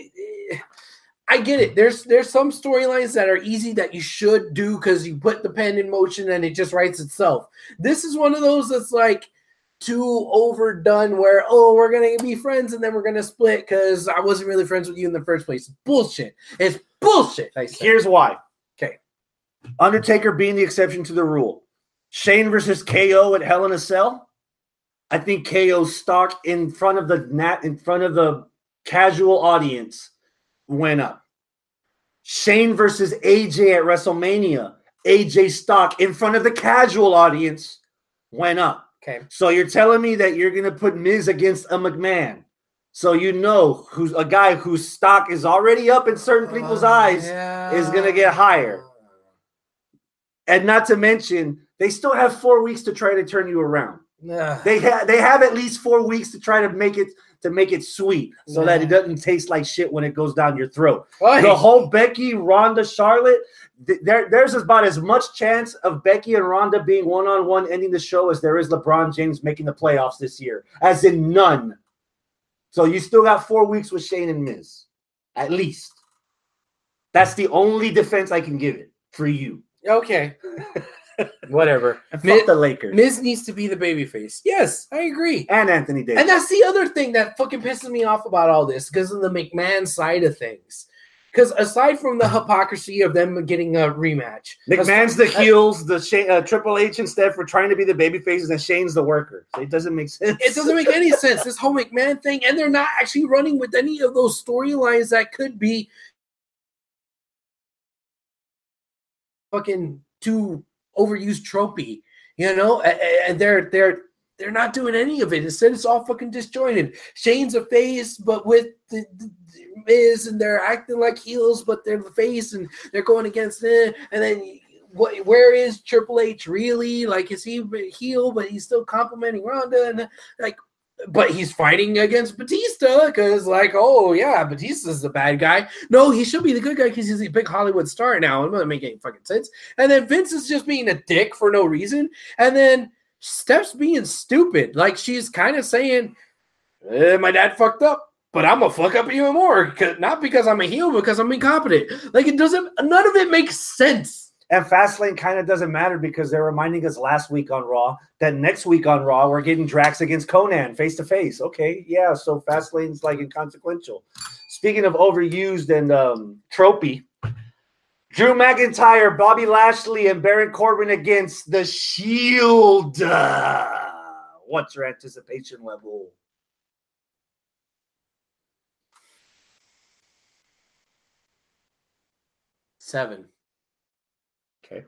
I get it. There's there's some storylines that are easy that you should do because you put the pen in motion and it just writes itself. This is one of those that's like too overdone where, oh, we're going to be friends and then we're going to split because I wasn't really friends with you in the first place. It's bullshit. It's bullshit. Here's why. Okay. Undertaker being the exception to the rule. Shane versus K O at Hell in a Cell. I think K O's stock in front of the nat in front of the casual audience went up. Shane versus A J at WrestleMania. A J stock in front of the casual audience went up. Okay. So you're telling me that you're gonna put Miz against a McMahon. So you know who's a guy whose stock is already up in certain people's uh, eyes yeah. is gonna get higher. And not to mention, they still have four weeks to try to turn you around. Nah. They have they have at least four weeks to try to make it to make it sweet, so nah. that it doesn't taste like shit when it goes down your throat. Oy. The whole Becky, Ronda, Charlotte, th- there there's about as much chance of Becky and Ronda being one on one ending the show as there is LeBron James making the playoffs this year, as in none. So you still got four weeks with Shane and Miz, at least. That's the only defense I can give it for you. Okay. Whatever. And fuck Miz, the Lakers. Miz needs to be the babyface. Yes, I agree. And Anthony Davis. And that's the other thing that fucking pisses me off about all this, because of the McMahon side of things. Because aside from the hypocrisy of them getting a rematch, McMahon's the heels, the Shane, uh, Triple H and Steph were trying to be the babyfaces, and Shane's the worker. So it doesn't make sense. It doesn't make any sense. This whole McMahon thing, and they're not actually running with any of those storylines that could be fucking too overused tropey, you know, and they're they're they're not doing any of it. Instead, it's all fucking disjointed. Shane's a face, but with the, the Miz, and they're acting like heels, but they're the face, and they're going against it. And then, what? Where is Triple H really? Like, is he a heel, but he's still complimenting Ronda, and like, but he's fighting against Batista because, like, oh yeah, Batista's the bad guy. No, he should be the good guy because he's a big Hollywood star now. It doesn't make any fucking sense. And then Vince is just being a dick for no reason. And then Steph's being stupid. Like, she's kind of saying, eh, "My dad fucked up, but I'm gonna fuck up even more. Not because I'm a heel, because I'm incompetent." Like, it doesn't. None of it makes sense. And Fastlane kind of doesn't matter because they're reminding us last week on Raw that next week on Raw we're getting Drax against Conan face to face. Okay, yeah, so Fastlane's like inconsequential. Speaking of overused and um, tropey, Drew McIntyre, Bobby Lashley, and Baron Corbin against the Shield. Uh, what's your anticipation level? Seven. Okay.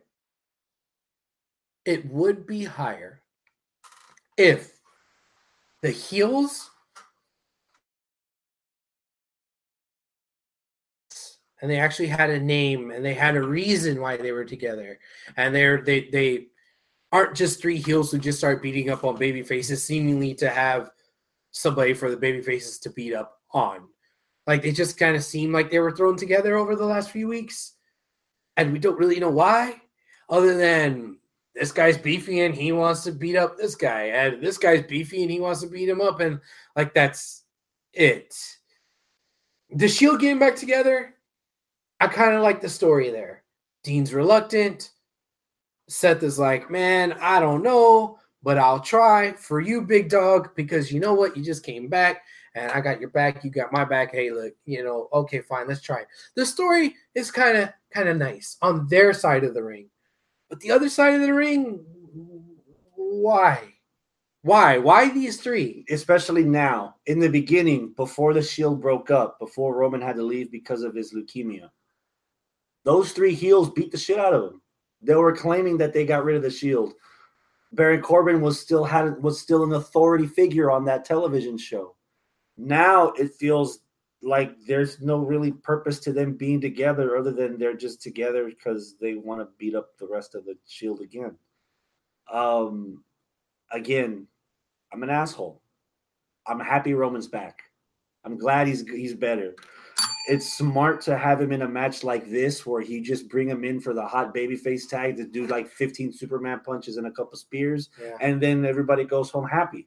It would be higher if the heels and they actually had a name, and they had a reason why they were together, and they're they they aren't just three heels who just start beating up on baby faces, seemingly to have somebody for the baby faces to beat up on. Like, they just kind of seem like they were thrown together over the last few weeks, and we don't really know why, other than this guy's beefy and he wants to beat up this guy, and this guy's beefy and he wants to beat him up, and like, that's it. The Shield getting back together, I kind of like the story there. Dean's reluctant. Seth is like, man, I don't know, but I'll try for you, big dog, because you know what? You just came back, and I got your back. You got my back. Hey, look, you know, okay, fine, let's try it. The story is kind of kind of nice on their side of the ring. But the other side of the ring, why? Why? Why these three? Especially now, in the beginning, before the Shield broke up, before Roman had to leave because of his leukemia, those three heels beat the shit out of him. They were claiming that they got rid of the Shield. Baron Corbin was still had was still an authority figure on that television show. Now it feels like there's no really purpose to them being together other than they're just together because they want to beat up the rest of the Shield again. Um, again, I'm an asshole. I'm happy Roman's back. I'm glad he's he's better. It's smart to have him in a match like this where he just bring him in for the hot babyface tag to do like fifteen Superman punches and a couple spears, Yeah. and then everybody goes home happy.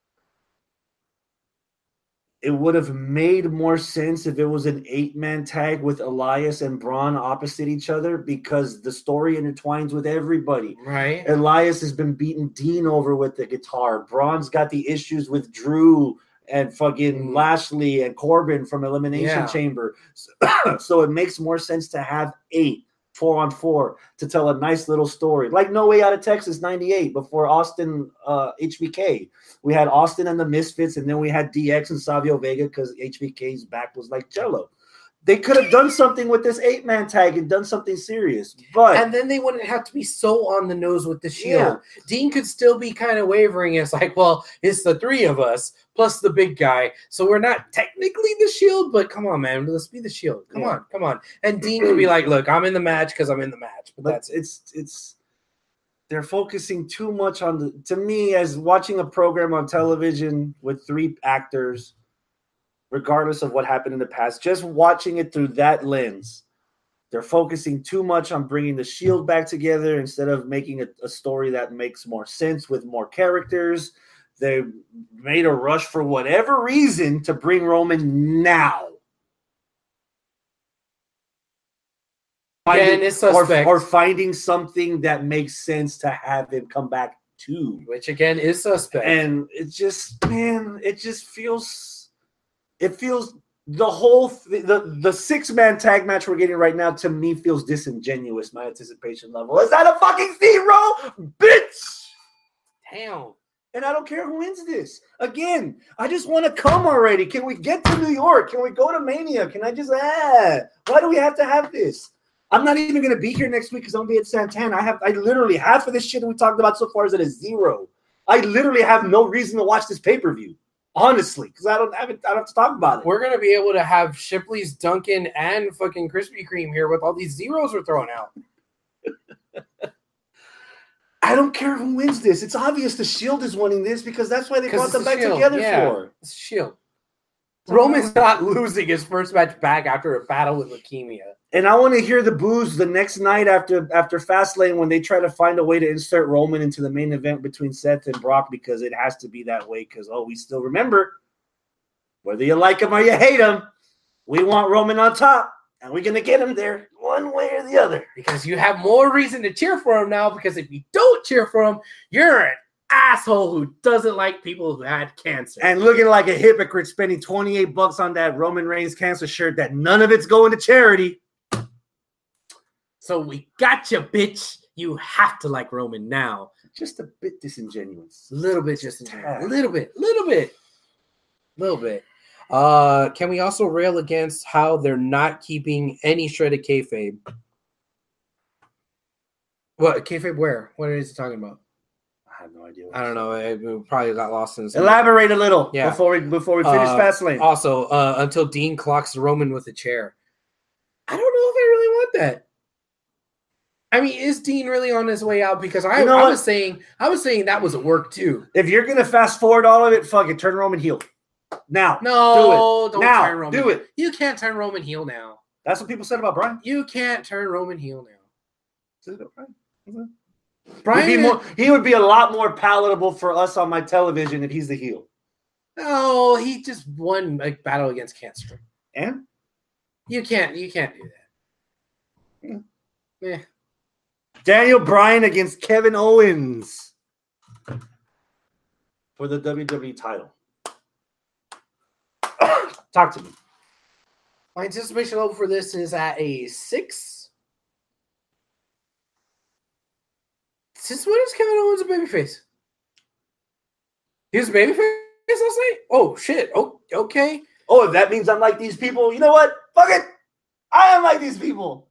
It would have made more sense if it was an eight-man tag with Elias and Braun opposite each other because the story intertwines with everybody. Right. Elias has been beating Dean over with the guitar. Braun's got the issues with Drew and fucking Mm. Lashley and Corbin from Elimination Yeah. Chamber. So, so it makes more sense to have eight, four on four, to tell a nice little story. Like No Way Out of Texas ninety-eight, before Austin uh, H B K. We had Austin and the Misfits, and then we had D X and Savio Vega because H B K's back was like jello. They could have done something with this eight-man tag and done something serious. But And then they wouldn't have to be so on the nose with the Shield. Yeah. Dean could still be kind of wavering. It's like, well, it's the three of us plus the big guy. So we're not technically the Shield, but come on, man. Let's be the Shield. Come Yeah. on, come on. And Dean could be like, look, I'm in the match because I'm in the match. But But that's it. it's it's they're focusing too much on the to me as watching a program on television with three actors, regardless of what happened in the past, just watching it through that lens. They're focusing too much on bringing the Shield back together instead of making a, a story that makes more sense with more characters. They made a rush for whatever reason to bring Roman now. Again, it's or, suspect. or finding something that makes sense to have him come back to. Which, again, is suspect. And it just, man, it just feels, it feels, the whole, th- the, the six-man tag match we're getting right now, to me, feels disingenuous, my anticipation level. Is that a fucking zero? Bitch! Damn. And I don't care who wins this. Again, I just want to come already. Can we get to New York? Can we go to Mania? Can I just, ah, why do we have to have this? I'm not even going to be here next week because I'm going to be at Santana. I have, I literally, half of this shit that we talked about so far is at a zero. I literally have no reason to watch this pay-per-view, honestly, because I don't have it, I don't have to talk about it. We're going to be able to have Shipley's, Duncan, and fucking Krispy Kreme here with all these zeros we're throwing out. I don't care who wins this. It's obvious the Shield is winning this because that's why they brought it's them the back Shield, together yeah. for. It's Shield. Roman's not losing his first match back after a battle with leukemia. And I want to hear the boos the next night after after Fastlane when they try to find a way to insert Roman into the main event between Seth and Brock because it has to be that way because, oh, we still remember, whether you like him or you hate him, we want Roman on top, and we're going to get him there one way or the other. Because you have more reason to cheer for him now, because if you don't cheer for him, you're an asshole who doesn't like people who had cancer. And looking like a hypocrite spending twenty-eight bucks on that Roman Reigns cancer shirt that none of it's going to charity. So we got you, bitch. You have to like Roman now. Just a bit disingenuous. A little bit, just Tad. a little bit, little bit, little bit. Uh, can we also rail against how they're not keeping any shred of kayfabe? What kayfabe? Where? What is he talking about? I have no idea. I don't know. It, we probably got lost in some. Elaborate a little Yeah. before we before we finish Uh, Fastlane. Also, uh, until Dean clocks Roman with a chair. I don't I mean, is Dean really on his way out? Because I, You know I what? was saying, I was saying that was a work too. If you're gonna fast forward all of it, fuck it, turn Roman heel. Now, No, do it. don't now, turn Roman. do it. You can't turn Roman heel now. That's what people said about Brian. You can't turn Roman heel now. Said about Brian. Mm-hmm. Brian, He'd be more, he would be a lot more palatable for us on my television if he's the heel. no, he just won a battle against cancer. And You can't, you can't do that. Yeah. Daniel Bryan against Kevin Owens for the W W E title. Talk to me. My anticipation level for this is at a six. Since when is Kevin Owens a babyface? He was a babyface last night? Oh, shit. Oh, okay. Oh, if that means I'm like these people, you know what? Fuck it. I am like these people.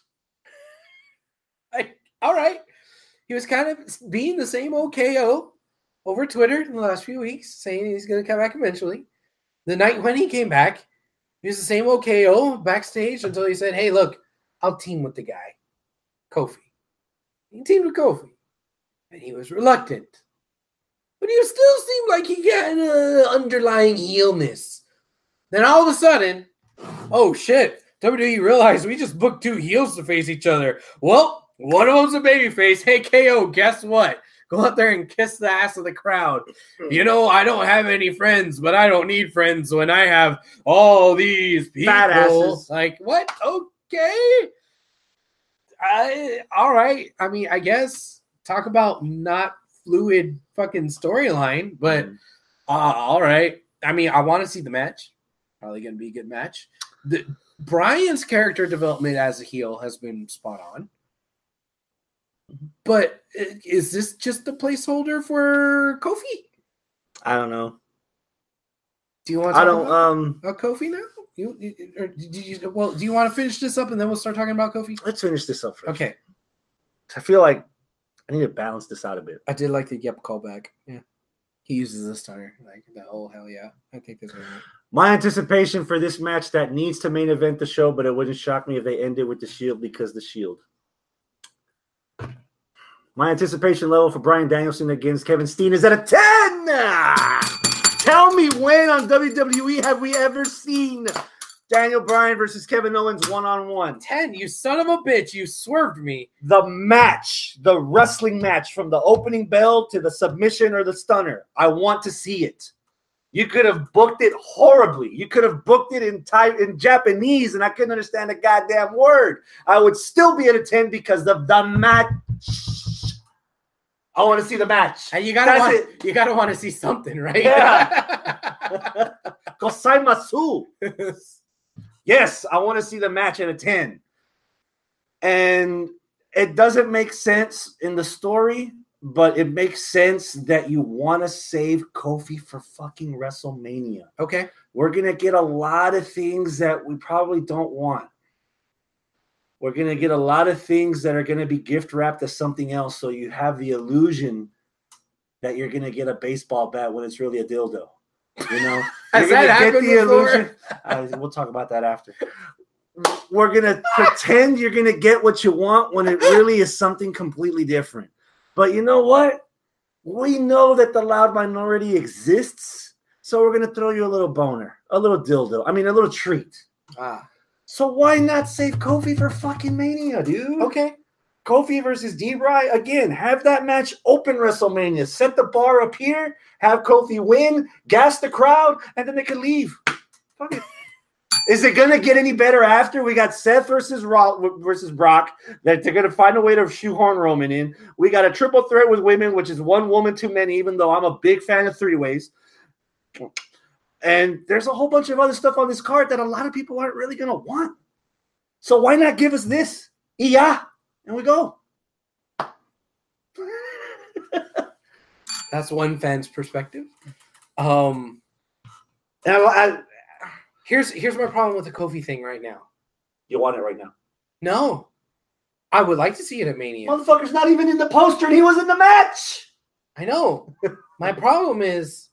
I, all right. He was kind of being the same old K O over Twitter in the last few weeks, saying he's going to come back eventually. The night when he came back, he was the same old K O backstage until he said, hey, look, I'll team with the guy, Kofi. He teamed with Kofi. And he was reluctant. But he still seemed like he got an uh, underlying heelness. Then all of a sudden, oh shit, W W E realized we just booked two heels to face each other. Well, one of them's a babyface. Hey, K O, guess what? Go out there and kiss the ass of the crowd. You know, I don't have any friends, but I don't need friends when I have all these people. Fat asses. Like, what? Okay. I, all right. I mean, I guess talk about not fluid fucking storyline, but uh, all right. I mean, I want to see the match. Probably going to be a good match. The, Brian's character development as a heel has been spot on. But is this just a placeholder for Kofi? I don't know. Do you want? To I talk don't. about, Um. about Kofi now? You, you or did you? Well, do you want to finish this up and then we'll start talking about Kofi? Let's finish this up first. Okay. I feel like I need to balance this out a bit. I did like the yep callback. Yeah, he uses this tire like that. Oh hell yeah! I think that's right. My anticipation for this match that needs to main event the show, but it wouldn't shock me if they ended with the Shield because the Shield. My anticipation level for Bryan Danielson against Kevin Steen is at a ten. Tell me when on W W E have we ever seen Daniel Bryan versus Kevin Owens one-on-one? ten, you son of a bitch! You swerved me. The match, the wrestling match from the opening bell to the submission or the stunner. I want to see it. You could have booked it horribly. You could have booked it in Thai, in Japanese, and I couldn't understand a goddamn word. I would still be at a ten because of the match. I want to see the match. And you gotta That's want, it. you gotta want to see something, right? Yeah. Gozaimasu. Yes, I want to see the match at a ten. And it doesn't make sense in the story, but it makes sense that you want to save Kofi for fucking WrestleMania. Okay. We're going to get a lot of things that we probably don't want. We're going to get a lot of things that are going to be gift wrapped as something else. So you have the illusion that you're going to get a baseball bat when it's really a dildo. You know? Has You're that gonna happened before? Uh, we'll talk about that after. We're going to pretend you're going to get what you want when it really is something completely different. But you know what? We know that the loud minority exists. So we're going to throw you a little boner, a little dildo. I mean, a little treat. Ah. So why not save Kofi for fucking Mania, dude? Okay. Kofi versus D-Bry, again, have that match open WrestleMania. Set the bar up here, have Kofi win, gas the crowd, and then they can leave. Fuck it. Is it going to get any better after? We got Seth versus Rock, versus Brock. That they're going to find a way to shoehorn Roman in. We got a triple threat with women, which is one woman too many, even though I'm a big fan of three-ways. And there's a whole bunch of other stuff on this card that a lot of people aren't really going to want. So why not give us this? Yeah. And we go. That's one fan's perspective. Um, and I, I, here's here's my problem with the Kofi thing right now. You want it right now? No. I would like to see it at Mania. Motherfucker's not even in the poster and he was in the match. I know. My problem is,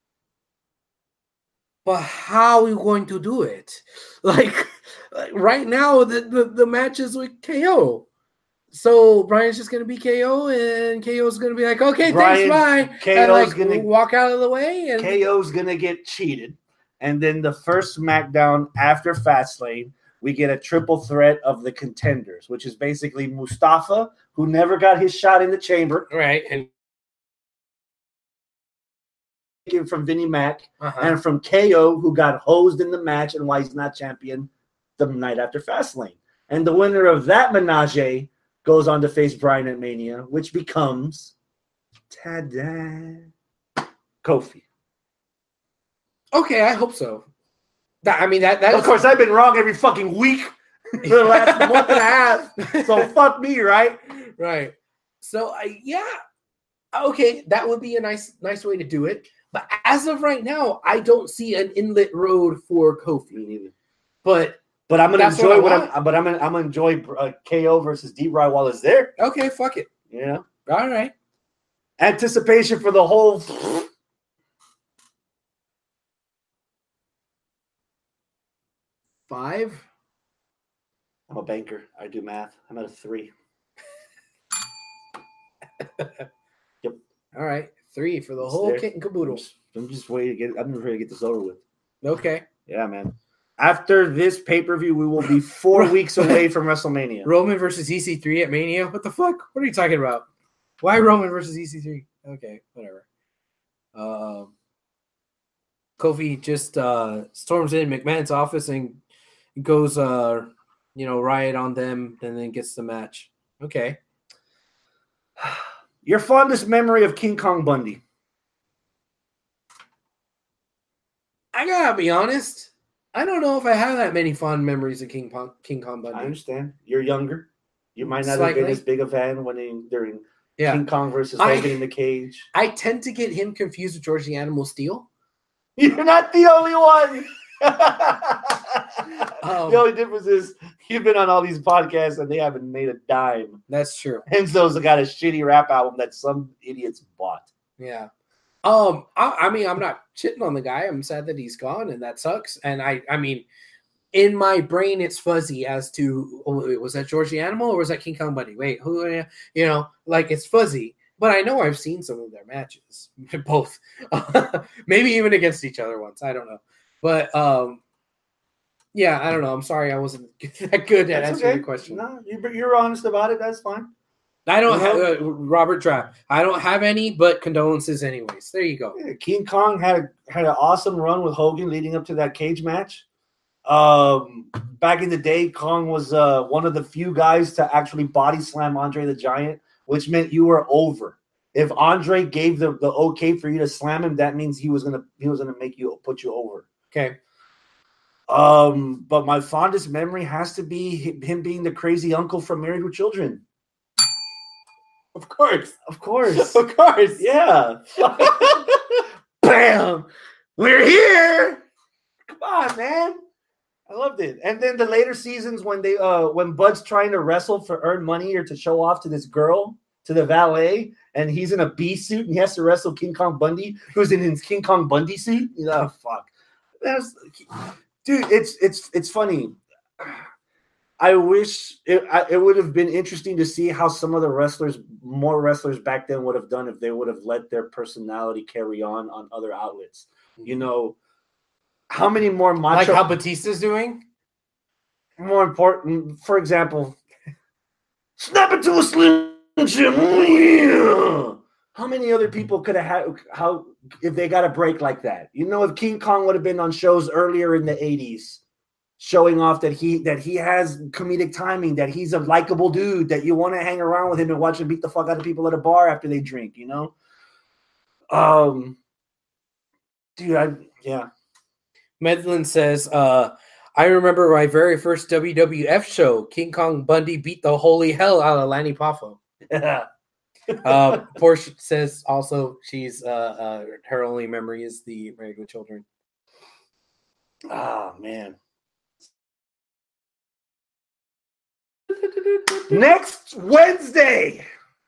but how are we going to do it? Like, like right now, the, the, the match is with K O. so Brian's just gonna be K O, and K O's gonna be like, okay, Brian, thanks, bye. K O's and like gonna walk out of the way, and K O's gonna get cheated, and then the first SmackDown after Fastlane, we get a triple threat of the contenders, which is basically Mustafa, who never got his shot in the chamber, right, and from Vinnie Mac, uh-huh. and from K O, who got hosed in the match and why he's not champion the night after Fastlane. And the winner of that menage goes on to face Brian at Mania, which becomes ta-da, Kofi. Okay, I hope so. That I mean that that Of is, course, I've been wrong every fucking week for the last month and a half. So fuck me, right? Right. So I yeah. Okay, that would be a nice nice way to do it. But as of right now, I don't see an inlet road for Kofi. Me neither. But But I'm gonna That's enjoy what I what, I'm. But I'm gonna I'm gonna enjoy uh, K O versus D-Bry while it's there. okay, fuck it. You know, All right. anticipation for the whole. Five. I'm a banker. I do math. I'm at a three. Yep. All right. Three for the It's whole there. kit and I'm caboodle. just, I'm just waiting to get. I'm just ready to get this over with. Okay. Yeah, man. After this pay-per-view, we will be four weeks away from WrestleMania. Roman versus E C three at Mania. What the fuck? What are you talking about? Why Roman versus E C three? Okay, whatever. Um, Kofi just uh, storms in McMahon's office and goes, uh, you know, riot on them, and then gets the match. Okay. Your fondest memory of King Kong Bundy? I gotta be honest. I don't know if I have that many fond memories of King Pong, King Kong I Bundy. understand. You're younger. You might not Slightly. have been as big a fan when in, during Yeah. King Kong versus I- Hogan in the cage. I tend to get him confused with George the Animal Steel. You're not the only one. Um, the only difference is you've been on all these podcasts and they haven't made a dime. That's true. Enzo's got a shitty rap album that some idiots bought. Yeah. Um, I, I mean, I'm not shitting on the guy. I'm sad that he's gone, and that sucks. And I, I mean, in my brain, it's fuzzy as to oh, was that George the Animal or was that King Kong Bundy? Wait, who? You know, like it's fuzzy. But I know I've seen some of their matches, both, maybe even against each other once. I don't know, but um, yeah, I don't know. I'm sorry, I wasn't that good at That's answering okay. the question. No, you, you're honest about it. That's fine. I don't You have know? uh, Robert Trapp. I don't have any, but condolences anyways. There you go. Yeah, King Kong had had an awesome run with Hogan leading up to that cage match. Um, back in the day, Kong was uh, one of the few guys to actually body slam Andre the Giant, which meant you were over. If Andre gave the, the okay for you to slam him, that means he was gonna he was gonna make you put you over. Okay. Um, but my fondest memory has to be him being the crazy uncle from Married with Children. Of course. Of course. Of course. Yeah. Bam! We're here. Come on, man. I loved it. And then the later seasons when they uh when Bud's trying to wrestle for earn money or to show off to this girl, to the valet, and he's in a bee suit and he has to wrestle King Kong Bundy, who's in his King Kong Bundy suit. Oh fuck. That's, dude, it's it's it's funny. I wish it, I, it would have been interesting to see how some of the wrestlers, more wrestlers back then would have done if they would have let their personality carry on on other outlets. You know, how many more macho... Like how Batista's doing? More important, for example, snap it to a slim jim. Yeah. How many other people could have had, how, if they got a break like that? You know, if King Kong would have been on shows earlier in the eighties, showing off that he that he has comedic timing, that he's a likable dude, that you want to hang around with him and watch him beat the fuck out of people at a bar after they drink, you know? Um, dude, I, yeah. Medlin says, uh, I remember my very first W W F show, King Kong Bundy beat the holy hell out of Lanny Poffo. Yeah. uh, Portia says also she's, uh, uh, her only memory is the Married with Children. Oh, man. Next Wednesday,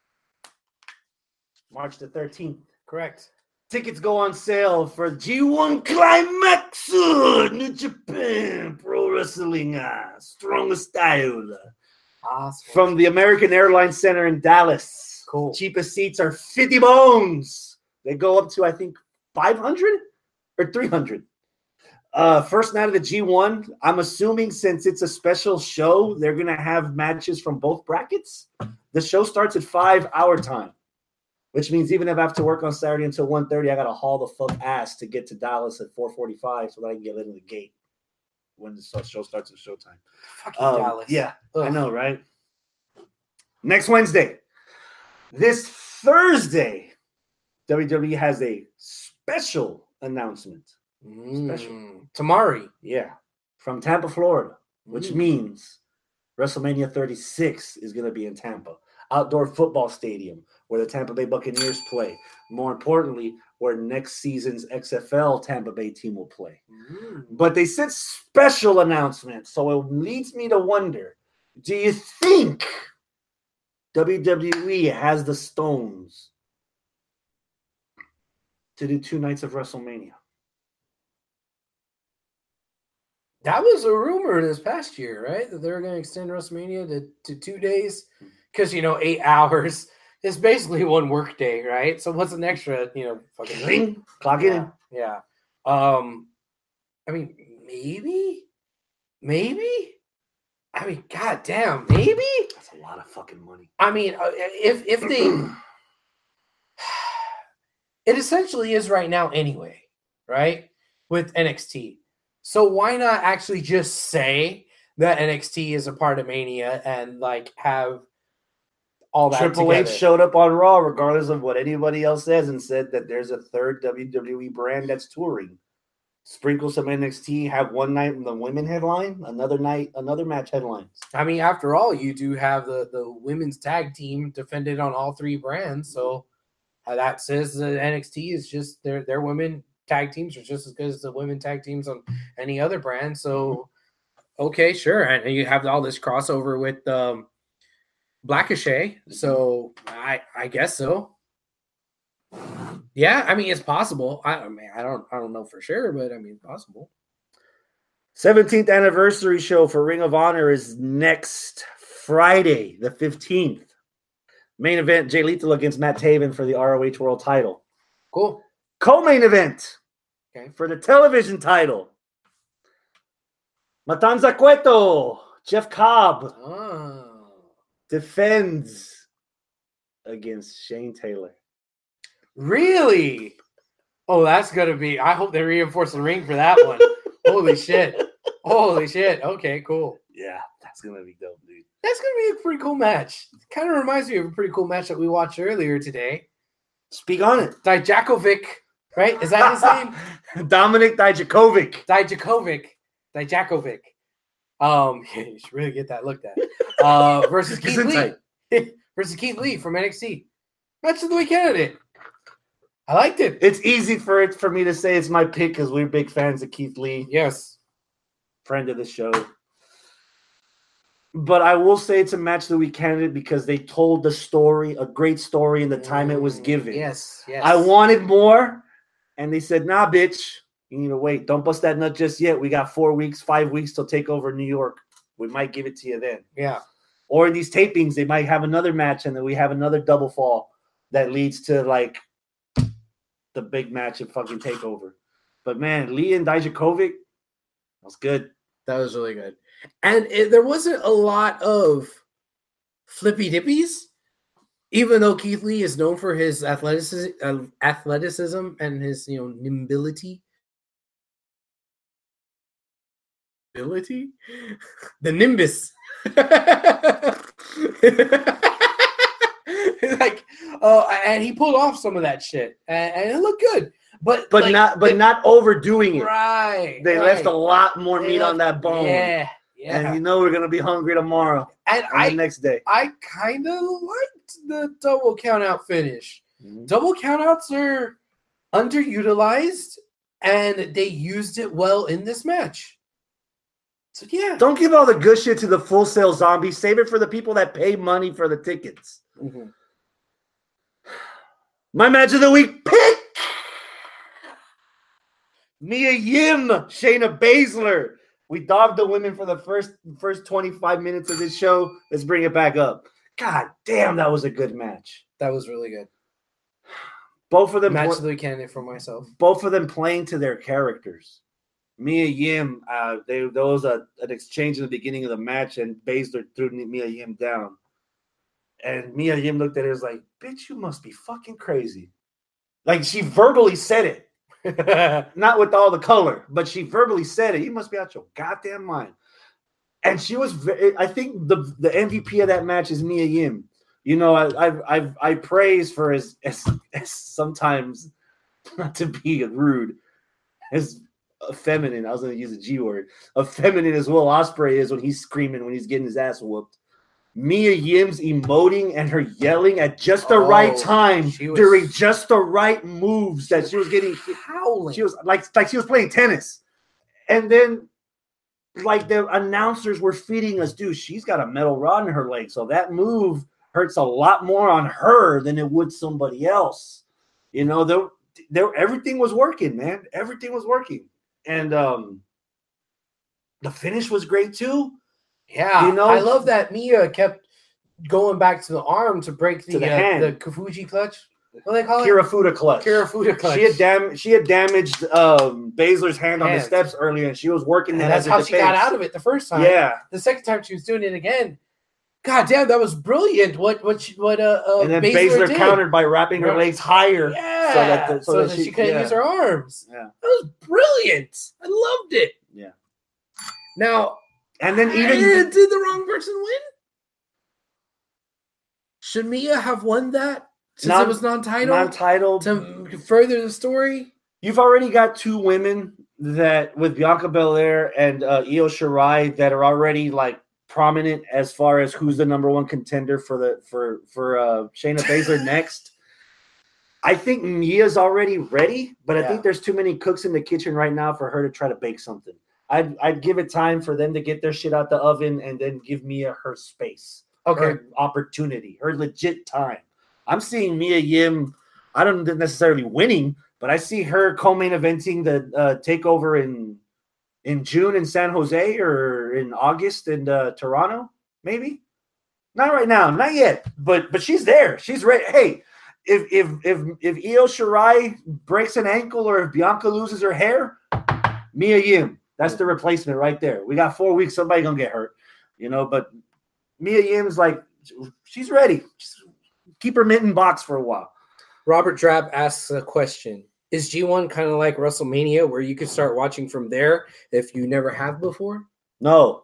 March the thirteenth. Correct. Tickets go on sale for G one Climax, uh, New Japan Pro Wrestling, uh, strong style. Possible. from the American Airlines Center in Dallas. Cool. Cheapest seats are fifty bones. They go up to, I think, five hundred or three hundred. Uh, first night of the G one, I'm assuming since it's a special show, they're going to have matches from both brackets. The show starts at five our time, which means even if I have to work on Saturday until one thirty, I got to haul the fuck ass to get to Dallas at four forty-five so that I can get in the gate when the show starts at showtime. Fucking Um, Dallas. yeah, Ugh. I know, right? Next Wednesday. This Thursday, W W E has a special announcement. Special. Mm. Tamari. Yeah, from Tampa, Florida, which Mm. means WrestleMania thirty-six is going to be in Tampa. Outdoor football stadium where the Tampa Bay Buccaneers play. More importantly, where next season's X F L Tampa Bay team will play. Mm. But they said special announcement, so it leads me to wonder, do you think W W E has the stones to do two nights of WrestleMania? That was a rumor this past year, right? That they were going to extend WrestleMania to, to two days because, you know, eight hours is basically one work day, right? So what's an extra, you know, fucking Ring, clock yeah, in. yeah. Um, I mean, maybe, maybe. I mean, goddamn, maybe. That's a lot of fucking money. I mean, uh, if if they, it essentially is right now anyway, right? With N X T. So why not actually just say that N X T is a part of Mania and like have all that Triple together? H showed up on Raw, regardless of what anybody else says, and said that there's a third W W E brand that's touring. Sprinkle some N X T, have one night the women headline, another night, another match headlines. I mean, after all, you do have the, the women's tag team defended on all three brands. So uh, that says that N X T is just their their women tag teams are just as good as the women tag teams on any other brand. So, okay, sure. And you have all this crossover with um, Blackachet. So I I guess so. Yeah, I mean it's possible. I, I mean I don't I don't know for sure, but I mean it's possible. seventeenth anniversary show for Ring of Honor is next Friday, the fifteenth. Main event, Jay Lethal against Matt Taven for the R O H World title. Cool. Co-main event Okay. for the television title. Matanza Cueto, Jeff Cobb Oh. defends against Shane Taylor. Really? Oh, that's gonna be. I hope they reinforce the ring for that one. Holy shit! Holy shit! Okay, cool. Yeah, that's gonna be dope, dude. That's gonna be a pretty cool match. Kind of reminds me of a pretty cool match that we watched earlier today. Speak on it. Dijakovic, right? Is that his name? Dominic Dijakovic. Dijakovic. Dijakovic. Um, yeah, you should really get that looked at. Uh, versus Keith Lee. versus Keith Lee from N X T. Match of the week candidate. I liked it. It's easy for it for me to say it's my pick because we're big fans of Keith Lee, Yes. friend of the show. But I will say it's a match of the week candidate because they told the story, a great story in the time it was given. Yes, yes. I wanted more, and they said, nah, bitch, you need to wait. Don't bust that nut just yet. We got four weeks, five weeks till TakeOver New York. We might give it to you then. Yeah. Or in these tapings, they might have another match, and then we have another double fall that leads to, like, the big match of fucking TakeOver. But, man, Lee and Dijakovic, that was good. That was really good. And it, there wasn't a lot of flippy dippies, even though Keith Lee is known for his athleticism, uh, athleticism and his, you know, nimbility. Ability? The Nimbus. like, uh, and he pulled off some of that shit, and, and it looked good. But But like, not but they, not overdoing it. right. They right. left a lot more They meat left- on that bone. Yeah, yeah. And you know we're going to be hungry tomorrow And and I, the next day. I kind of liked the double count out finish. Mhm. Double countouts are underutilized, and they used it well in this match. So yeah. Don't give all the good shit to the Full Sail Zombies. Save it for the people that pay money for the tickets. Mm-hmm. My match of the week pick. Mia Yim, Shayna Baszler We dogged the women for the first first twenty-five minutes of this show. Let's bring it back up. God damn, that was a good match. That was really good. Both of them match pl- of the weekend for myself. Both of them playing to their characters. Mia Yim, uh, they, there was a, an exchange in the beginning of the match, and Baszler threw Mia Yim down. And Mia Yim looked at her and was like, bitch, you must be fucking crazy. Like, she verbally said it. Not with all the color, but she verbally said it. You must be out your goddamn mind. And she was, very, I think the, the M V P of that match is Mia Yim. You know, I I I, I praise for as, as, as sometimes, not to be rude, as feminine, I was going to use a G word, feminine as Will Ospreay is when he's screaming, when he's getting his ass whooped. Mia Yim's emoting and her yelling at just the oh, right time was, during just the right moves that she was getting howling. She was like, like she was playing tennis. And then like the announcers were feeding us, dude, she's got a metal rod in her leg. So that move hurts a lot more on her than it would somebody else. You know, there, there everything was working, man. Everything was working. And um, the finish was great too. Yeah, you know, I love that Mia kept going back to the arm to break the to the, uh, the Kafuji clutch. What do they call it? Kirifuda clutch. Kirifuda clutch. She had dam- She had damaged um, Baszler's hand, hand on the steps earlier, and she was working. And that's how defense. She got out of it the first time. Yeah. The second time she was doing it again. God damn, that was brilliant. What what she, what uh, uh and then Baszler, Baszler countered by wrapping her legs higher, yeah, so that, the, so so that, that she, she couldn't yeah. use her arms. Yeah, that was brilliant. I loved it. Yeah. Now, and then even did the wrong person win? Should Mia have won that since non, it was non-title? Non-title to further the story. You've already got two women that with Bianca Belair and uh, Io Shirai that are already like prominent as far as who's the number one contender for the for for uh, Shayna Baszler next. I think Mia's already ready, but I yeah. think there's too many cooks in the kitchen right now for her to try to bake something. I'd I'd give it time for them to get their shit out the oven and then give Mia her space, okay, her opportunity, her legit time. I'm seeing Mia Yim. I don't necessarily winning, but I see her co-main eventing the uh, takeover in. In June in San Jose or in August in uh, Toronto, maybe. Not right now, not yet. But but she's there. She's ready. Hey, if if if if Io Shirai breaks an ankle or if Bianca loses her hair, Mia Yim, that's the replacement right there. We got four weeks. Somebody gonna get hurt, you know. But Mia Yim's like she's ready. Just keep her mitt in box for a while. Robert Drab asks a question. Is G one kind of like WrestleMania where you could start watching from there if you never have before? No.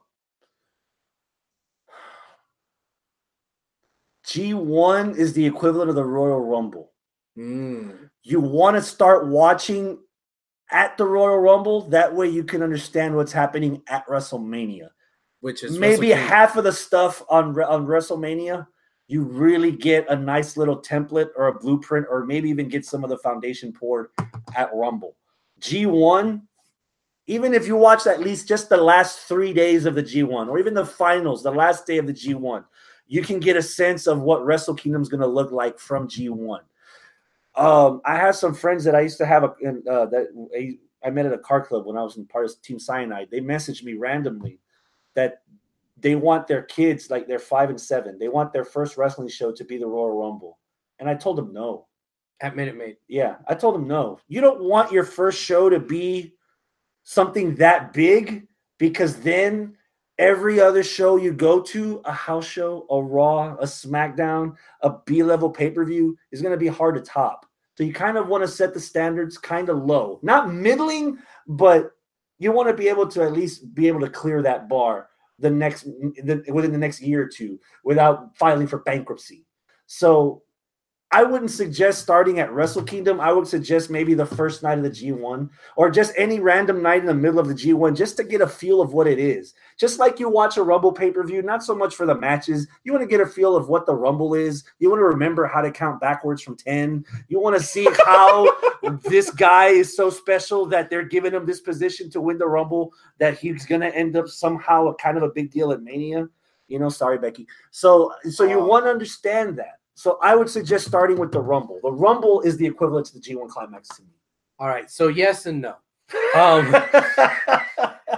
G one is the equivalent of the Royal Rumble. Mm. You want to start watching at the Royal Rumble. That way you can understand what's happening at WrestleMania. Which is maybe half of the stuff on, on WrestleMania. You really get a nice little template or a blueprint, or maybe even get some of the foundation poured at Rumble. G one, even if you watch at least just the last three days of the G one, or even the finals, the last day of the G one, you can get a sense of what Wrestle Kingdom is going to look like from G one. Um, I have some friends that I used to have a, uh, that I met at a car club when I was in part of Team Cyanide. They messaged me randomly that they want their kids, like they're five and seven, they want their first wrestling show to be the Royal Rumble. And I told them no. At Minute Maid. Yeah, I told them no. You don't want your first show to be something that big, because then every other show you go to, a house show, a Raw, a SmackDown, a B-level pay-per-view, is going to be hard to top. So you kind of want to set the standards kind of low. Not middling, but you want to be able to at least be able to clear that bar the next the, within the next year or two without filing for bankruptcy. So I wouldn't suggest starting at Wrestle Kingdom. I would suggest maybe the first night of the G one, or just any random night in the middle of the G one, just to get a feel of what it is. Just like you watch a Rumble pay-per-view, not so much for the matches. You want to get a feel of what the Rumble is. You want to remember how to count backwards from ten. You want to see how this guy is so special that they're giving him this position to win the Rumble, that he's going to end up somehow a kind of a big deal at Mania. You know, sorry, Becky. So, so you want to understand that. So I would suggest starting with the Rumble. The Rumble is the equivalent to the G one Climax to me. All right. So yes and no. Um,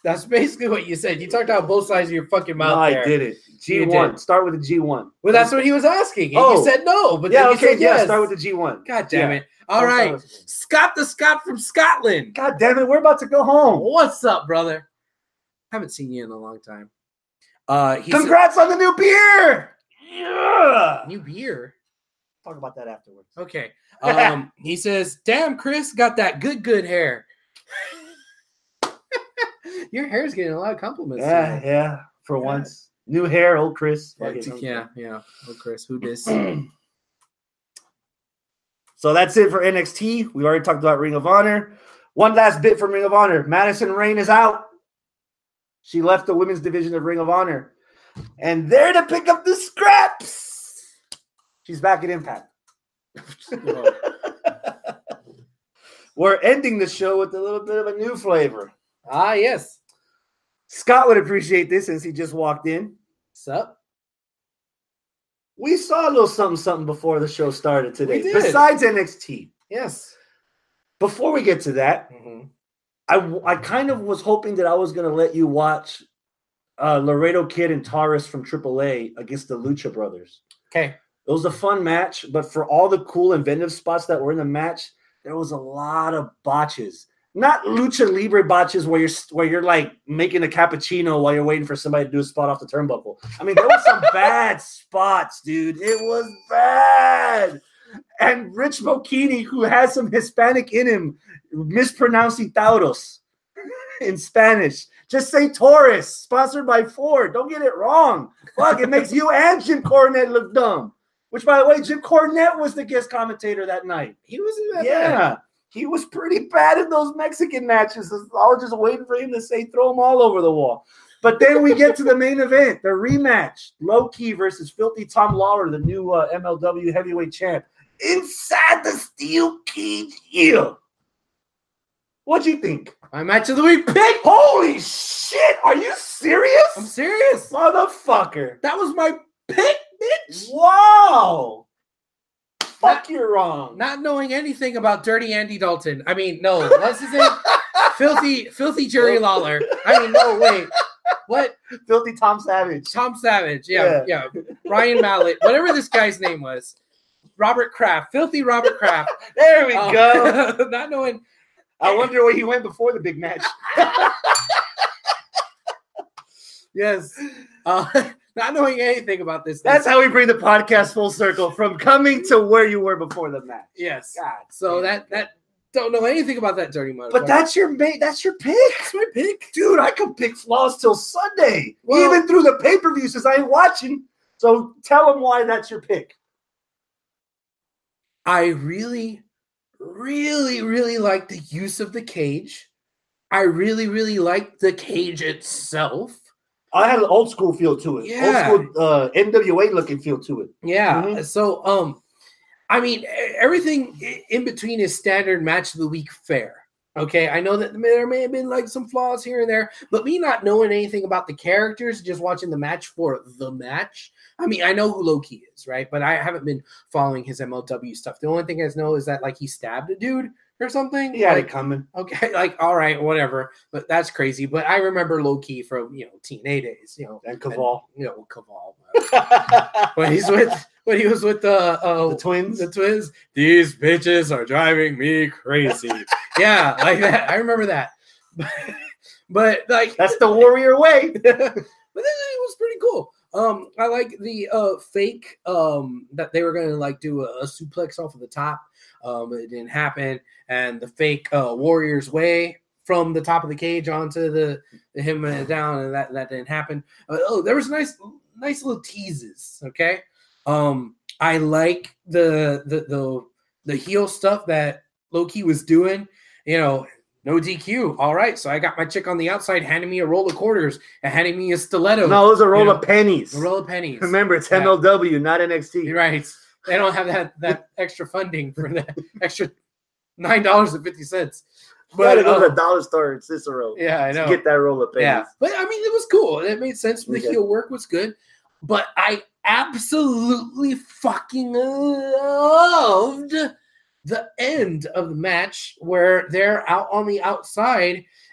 That's basically what you said. You talked out both sides of your fucking mouth. No, there. I did it. G one. Start with the G one. Well, that's what he was asking. And Oh. you said no, but Yeah, then you okay, said yeah, yes. start with the G one. God damn Yeah. it. All I'll start right. with- Scott the Scott from Scotland. God damn it, we're about to go home. What's up, brother? Haven't seen you in a long time. Uh, he's Congrats on the new beer. Yeah. new beer. Talk about that afterwards. Okay. Um, he says, "Damn, Chris got that good, good hair." Your hair's getting a lot of compliments. Yeah, today. yeah. For Yeah. once, new hair, old Chris. Yeah, Fucking- yeah, yeah. Oh, Chris, who dis? So that's it for N X T. We already talked about Ring of Honor. One last bit from Ring of Honor. Madison Rayne is out. She left the women's division of Ring of Honor. And there to pick up the scraps. She's back at Impact. We're ending the show with a little bit of a new flavor. Ah, yes. Scott would appreciate this since he just walked in. Sup? We saw a little something something before the show started today. We did. Besides N X T. Yes. Before we get to that, Mm-hmm. I, I kind of was hoping that I was going to let you watch uh, Laredo Kid and Taurus from triple A against the Lucha Brothers. Okay. It was a fun match, but for all the cool inventive spots that were in the match, there was a lot of botches. Not Lucha Libre botches where you're where you're like making a cappuccino while you're waiting for somebody to do a spot off the turnbuckle. I mean, there was some bad spots, dude. It was bad. And Rich Bocchini, who has some Hispanic in him, mispronouncing Tauros in Spanish. Just say Taurus, sponsored by Ford. Don't get it wrong. Fuck, it makes you and Jim Cornette look dumb. Which, by the way, Jim Cornette was the guest commentator that night. He wasn't that Yeah, bad. he was pretty bad in those Mexican matches. I was just waiting for him to say throw them all over the wall. But then we get to the main event, the rematch. Low Key versus Filthy Tom Lawler, the new uh, M L W heavyweight champ. Inside the steel cage here. What'd you think? My match of the week pick. Holy shit! Are you serious? I'm serious. Motherfucker. That was my pick, bitch. Wow. Fuck, you're wrong. Not knowing anything about Dirty Andy Dalton. I mean, no. What's his name? filthy, filthy Jerry Lawler. I mean, no, wait. What? Filthy Tom Savage. Tom Savage. Yeah, yeah. Ryan Mallett. Whatever this guy's name was. Robert Kraft. Filthy Robert Kraft. There we Um, go. Not knowing. I wonder where he went before the big match. Yes. Uh, not knowing anything about this. That's how we bring the podcast full circle from coming to where you were before the match. Yes. God. So that that don't know anything about that dirty motherfucker. But that's your mate. That's your pick. That's my pick. Dude, I could pick flaws till Sunday. Well- even through the pay-per-view since I ain't watching. So tell them why that's your pick. I really, really, really like the use of the cage. I really, really like the cage itself. I had an old school feel to it. Yeah. Old school uh, N W A looking feel to it. Yeah. Mhm. So, um, I mean, e- everything i- in between is standard match of the week fare. Okay, I know that there may have been like some flaws here and there, but me not knowing anything about the characters, just watching the match for the match. I mean, I know who Loki is, right? But I haven't been following his M L W stuff. The only thing I know is that like he stabbed a dude or something. He had like, it coming. okay, like all right, whatever. But that's crazy. But I remember Loki from you know T N A days, you know, And Caval. and, you know, Caval. when he's with when he was with the uh, The twins. the twins. These bitches are driving me crazy. Yeah, like that. I remember that. But like That's the warrior way. but then it was pretty cool. Um, I like the uh fake um that they were gonna like do a, a suplex off of the top. Um, it didn't happen, and the fake uh Warriors way from the top of the cage onto the, the him uh, down, and that that didn't happen. Uh, oh, there was nice nice little teases. Okay, um, I like the the the the heel stuff that Loki was doing. You know. No D Q. All right. So I got my chick on the outside handing me a roll of quarters and handing me a stiletto. No, it was a roll You know, of pennies. A roll of pennies. Remember, it's Yeah. M L W, not N X T. You're right. They don't have that that extra funding for that extra nine dollars and fifty cents. But But go to uh, the dollar store in Cicero. yeah, I to know. Get that roll of pennies. Yeah, but I mean, it was cool. It made sense. The Okay. heel work was good, but I absolutely fucking loved the end of the match where they're out on the outside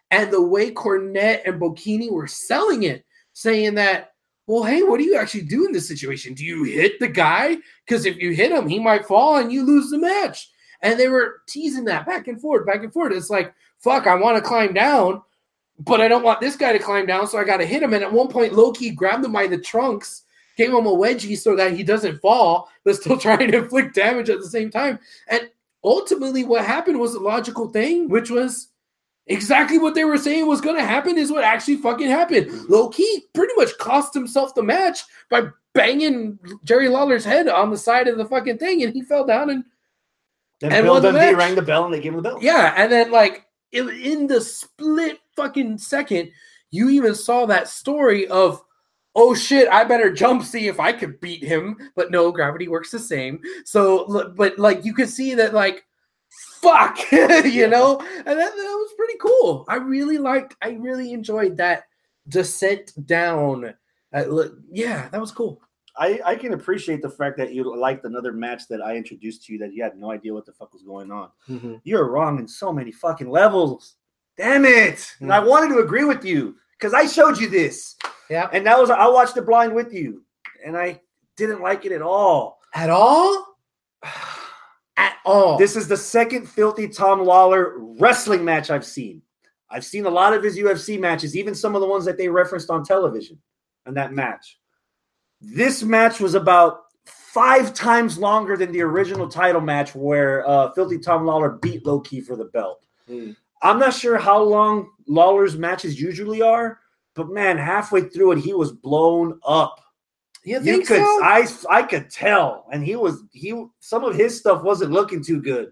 And the way Cornette and Bocchini were selling it, saying that, well, hey, what do you actually do in this situation? Do you hit the guy? Because if you hit him, he might fall and you lose the match. And they were teasing that back and forth, back and forth. It's like, fuck, I want to climb down, but I don't want this guy to climb down, so I got to hit him. And at one point, Low-Ki grabbed him by the trunks, gave him a wedgie so that he doesn't fall, but still trying to inflict damage at the same time. And ultimately, what happened was a logical thing, which was exactly what they were saying was going to happen is what actually fucking happened. Low-Ki pretty much cost himself the match by banging Jerry Lawler's head on the side of the fucking thing, and he fell down and Then and Bill won the Dundee match. rang the bell and they gave him the bell. Yeah, and then like in, in the split fucking second, you even saw that story of, oh shit, I better jump, see if I could beat him. But no, gravity works the same. So, but like you could see that like, fuck, you know, and that, that was pretty cool. I really liked, I really enjoyed that descent down. At, yeah, that was cool. I, I can appreciate the fact that you liked another match that I introduced to you that you had no idea what the fuck was going on. Mm-hmm. You're wrong in so many fucking levels. Damn it. Mm-hmm. And I wanted to agree with you because I showed you this. Yeah. And that was, I watched it blind with you and I didn't like it at all. At all? At all. This is the second Filthy Tom Lawler wrestling match I've seen. I've seen a lot of his U F C matches, even some of the ones that they referenced on television in that match. This match was about five times longer than the original title match where uh, Filthy Tom Lawler beat Low-Ki for the belt. Mm. I'm not sure how long Lawler's matches usually are, but man, halfway through it, he was blown up. You think you could, so? I, I could tell, and he was he. Some of his stuff wasn't looking too good.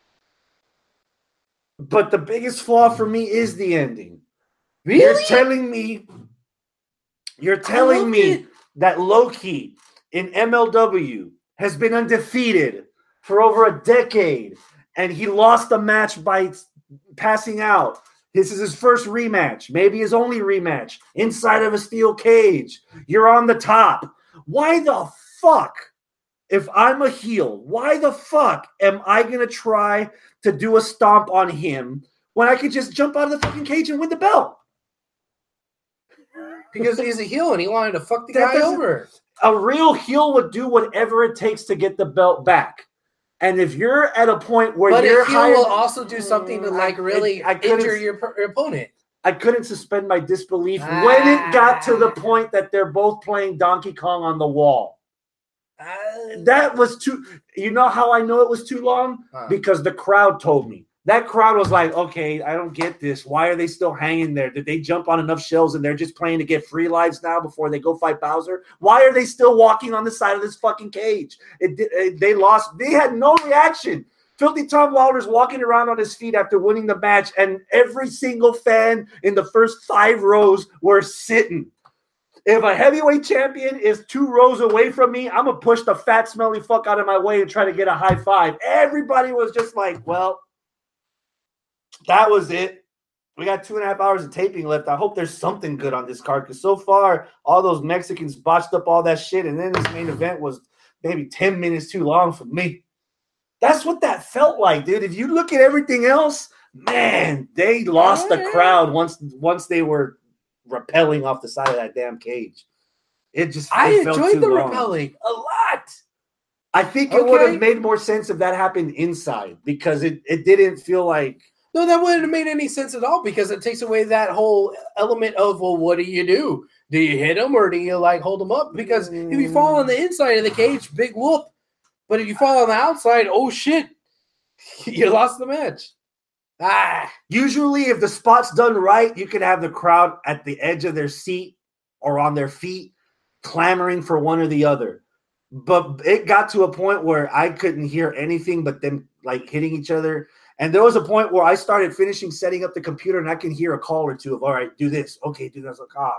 But the biggest flaw for me is the ending. Really? You're telling me. You're telling me it. that Low-Ki in M L W has been undefeated for over a decade, and he lost a match by passing out. This is his first rematch, maybe his only rematch, inside of a steel cage. You're on the top. Why the fuck, if I'm a heel, why the fuck am I going to try to do a stomp on him when I could just jump out of the fucking cage and win the belt? Because he's a heel and he wanted to fuck the That guy over. A real heel would do whatever it takes to get the belt back. And if you're at a point where but you're a heel hired, will also do something to like really I, I injure your, your opponent. I couldn't suspend my disbelief ah. when it got to the point that they're both playing Donkey Kong on the wall. Uh, that was too. You know how I know it was too long? Huh. Because the crowd told me. That crowd was like, okay, I don't get this. Why are they still hanging there? Did they jump on enough shells and they're just playing to get free lives now before they go fight Bowser? Why are they still walking on the side of this fucking cage? It, it, they lost. They had no reaction. Filthy Tom Lawler's walking around on his feet after winning the match, and every single fan in the first five rows were sitting. If a heavyweight champion is two rows away from me, I'm going to push the fat, smelly fuck out of my way and try to get a high five. Everybody was just like, well, that was it. We got two and a half hours of taping left. I hope there's something good on this card because so far, all those Mexicans botched up all that shit, and then this main event was maybe ten minutes too long for me. That's what that felt like, dude. If you look at everything else, man, they lost the crowd once once they were rappelling off the side of that damn cage. It just it I enjoyed the long. rappelling a lot. I think it okay. would have made more sense if that happened inside because it, it didn't feel like. No, that wouldn't have made any sense at all because it takes away that whole element of, well, what do you do? Do you hit him or do you like hold him up? Because mm. if you fall on the inside of the cage, big whoop. But if you fall on the outside, oh shit, you lost the match. Ah. Usually, if the spot's done right, you can have the crowd at the edge of their seat or on their feet clamoring for one or the other. But it got to a point where I couldn't hear anything but them like hitting each other. And there was a point where I started finishing setting up the computer and I can hear a call or two of, all right, do this. Okay, do this. Like, oh,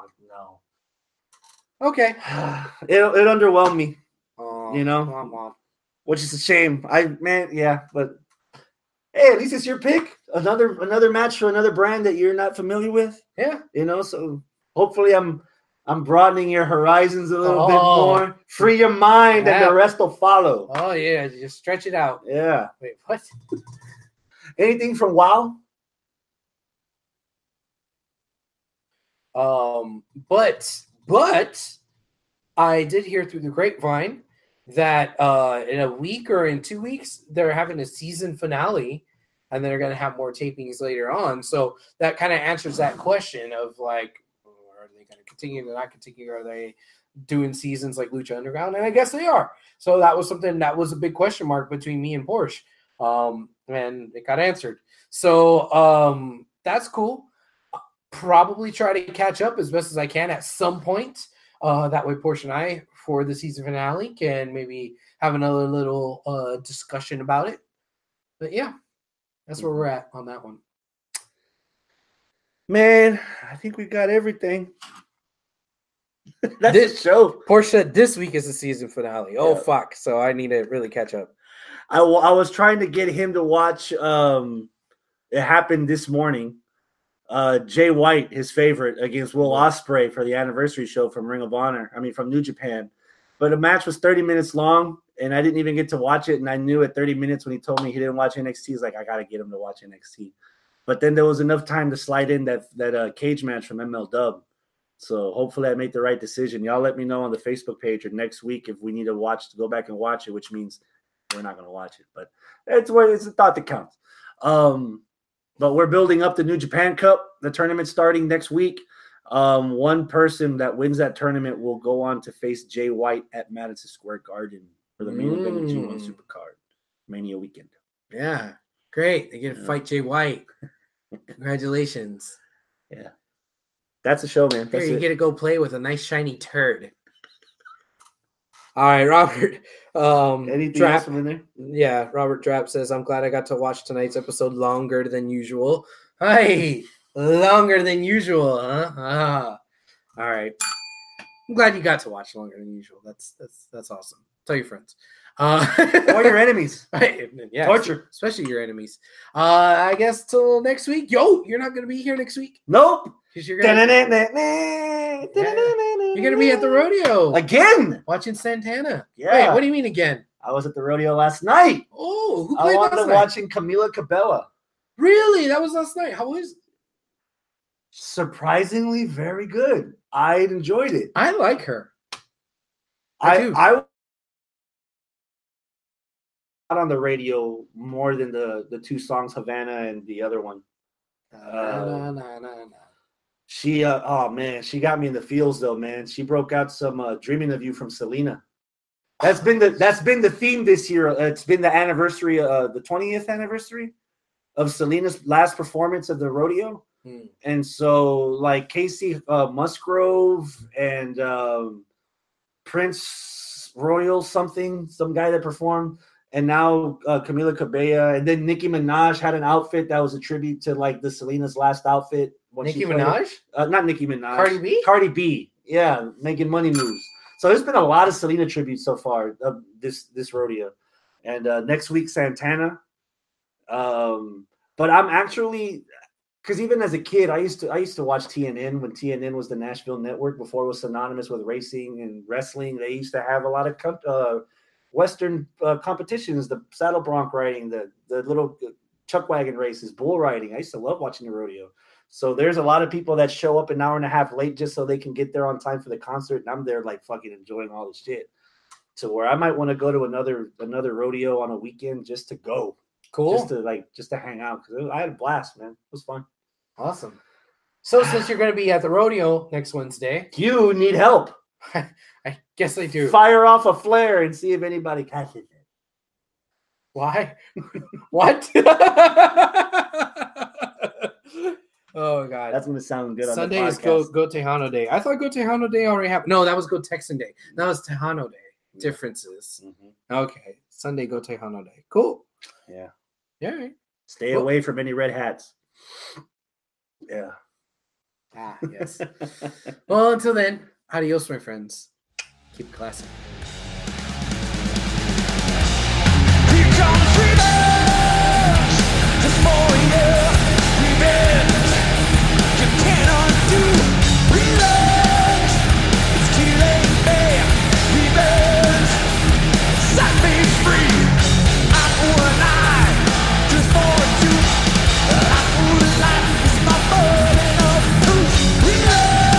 no. Okay. it, it underwhelmed me, oh, you know, mom, mom. Which is a shame. I, man, yeah, but hey, at least it's your pick. Another another match for another brand that you're not familiar with. Yeah. You know, so hopefully I'm I'm broadening your horizons a little oh. bit more. Free your mind yeah. and the rest will follow. Oh, yeah. Just stretch it out. Yeah. Wait, what? Anything from WoW? Um, but but I did hear through the grapevine that uh, in a week or in two weeks they're having a season finale, and they're going to have more tapings later on. So that kind of answers that question of like, are they going to continue? They're not continue? Are they doing seasons like Lucha Underground? And I guess they are. So that was something that was a big question mark between me and Porsche, um, and it got answered. So um, that's cool. Probably try to catch up as best as I can at some point. Uh, that way, Porsche and I, for the season finale, can maybe have another little uh, discussion about it. But yeah, that's where we're at on that one. Man, I think we got everything. That's This the show. Porsche said this week is the season finale. Oh, Yeah. fuck. So I need to really catch up. I, w- I was trying to get him to watch. Um, it happened this morning. Uh, Jay White, his favorite, against Will Ospreay for the anniversary show from Ring of Honor. I mean, from New Japan. But the match was thirty minutes long, and I didn't even get to watch it. And I knew at thirty minutes when he told me he didn't watch N X T, he's like, I got to get him to watch N X T. But then there was enough time to slide in that that uh, cage match from M L Dub. So hopefully I made the right decision. Y'all let me know on the Facebook page or next week if we need to watch to go back and watch it, which means we're not going to watch it. But it's what it's a thought that counts. Um, but we're building up the New Japan Cup, the tournament starting next week. Um, one person that wins that tournament will go on to face Jay White at Madison Square Garden for the main Mm. event of G one Supercard Mania weekend. Yeah. Great. They get to Yeah. fight Jay White. Congratulations. Yeah. That's the show, man. Here, That's you it. get to go play with a nice shiny turd. All right, Robert. Um, Anything Drap- else from in there? Yeah, Robert Drapp says, I'm glad I got to watch tonight's episode longer than usual. Hey, longer than usual, huh? Ah. All right. I'm glad you got to watch longer than usual. That's that's that's awesome. Tell your friends. Uh, Or your enemies. Right, yeah, Torture. especially your enemies. Uh, I guess till next week. Yo, you're not going to be here next week Nope. because you're going you're going to be at the rodeo again. watching Santana. Yeah. Wait, what do you mean again? I was at the rodeo last night. Oh, who I played wound last up night? watching Camila Cabella. Really? That was last night. How was? Surprisingly, very good. I enjoyed it. I like her. I I do. I not on the radio more than the the two songs Havana and the other one. Na, na, na, na, na. She uh, oh man, she got me in the feels though, man. She broke out some uh, "Dreaming of You" from Selena. That's been the that's been the theme this year. Uh, it's been the anniversary, uh, the twentieth anniversary of Selena's last performance at the rodeo. Hmm. And so, like Casey uh, Musgrove and um, Prince Royal something, some guy that performed, and now uh, Camila Cabello, and then Nicki Minaj had an outfit that was a tribute to like the Selena's last outfit. when she Nicki played- Minaj? Uh, not Nicki Minaj. Cardi B? Cardi B. Yeah, making money moves. So there's been a lot of Selena tributes so far of this this rodeo, and uh, next week Santana. Um, but I'm actually. Because even as a kid, I used to I used to watch T N N when T N N was the Nashville network before it was synonymous with racing and wrestling. They used to have a lot of co- uh, Western uh, competitions, the saddle bronc riding, the the little chuck wagon races, bull riding. I used to love watching the rodeo. So there's a lot of people that show up an hour and a half late just so they can get there on time for the concert, and I'm there like fucking enjoying all the shit. To where I might want to go to another another rodeo on a weekend just to go, Cool. just to like just to hang out because I had a blast, man. It was fun. Awesome. So since you're going to be at the rodeo next Wednesday, You need help. I guess I do. Fire off a flare and see if anybody catches it. Why? What? Oh God. That's gonna sound good. Sunday on the is Go podcast. Go Tejano Day. I thought Go Tejano Day already happened. No, that was Go Texan Day. That was Tejano Day. Differences. Mhm. Okay. Sunday Go Tejano Day. Cool. Yeah. All right. Stay Well- away from any red hats. Yeah. Ah, yes. Well, until then, adios, my friends. Keep it classic. Here comes revenge, just for you, revenge. You can't undo revenge. It's too late, babe. Revenge, set me free. I for an eye, just for a tooth. I for life is my burden of proof. Revenge.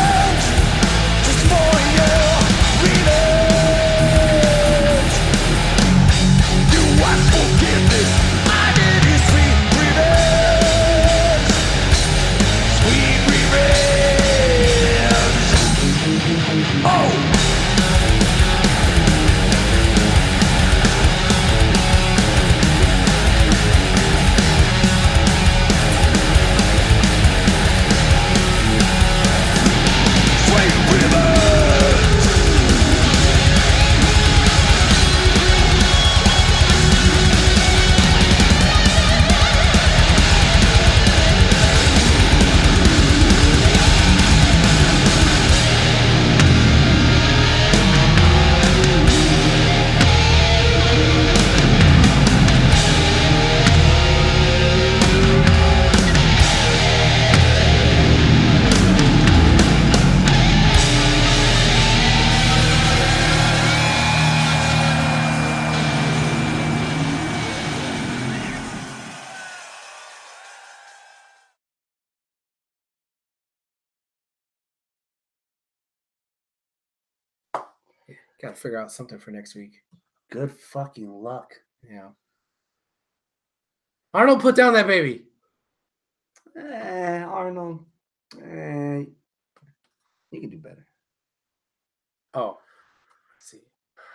Got to figure out something for next week. Good fucking luck. Yeah. Arnold, put down that baby. Eh, Arnold. Eh, you can do better. Oh. Let's see.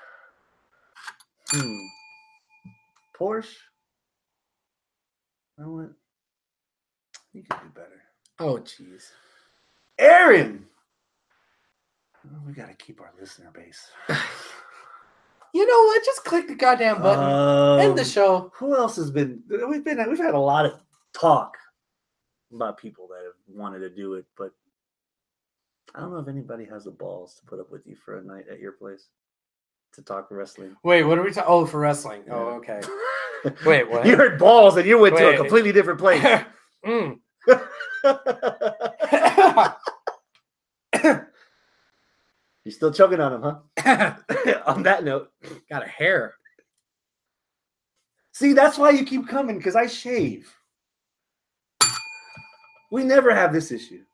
Hmm. Porsche. I went. You can do better. Oh, jeez. Aaron. Oh, we got to keep our listener base. You know what? Just click the goddamn button. Um, End the show. Who else has been? We've been. We've had a lot of talk about people that have wanted to do it, but I don't know if anybody has the balls to put up with you for a night at your place to talk wrestling. Wait, what are we talking? Oh, for wrestling. Yeah. Oh, okay. Wait, what? You heard balls and you went to Wait. a completely different place. mm. You're still choking on him, huh? On that note. Got a hair. See, that's why you keep coming, because I shave. We never have this issue.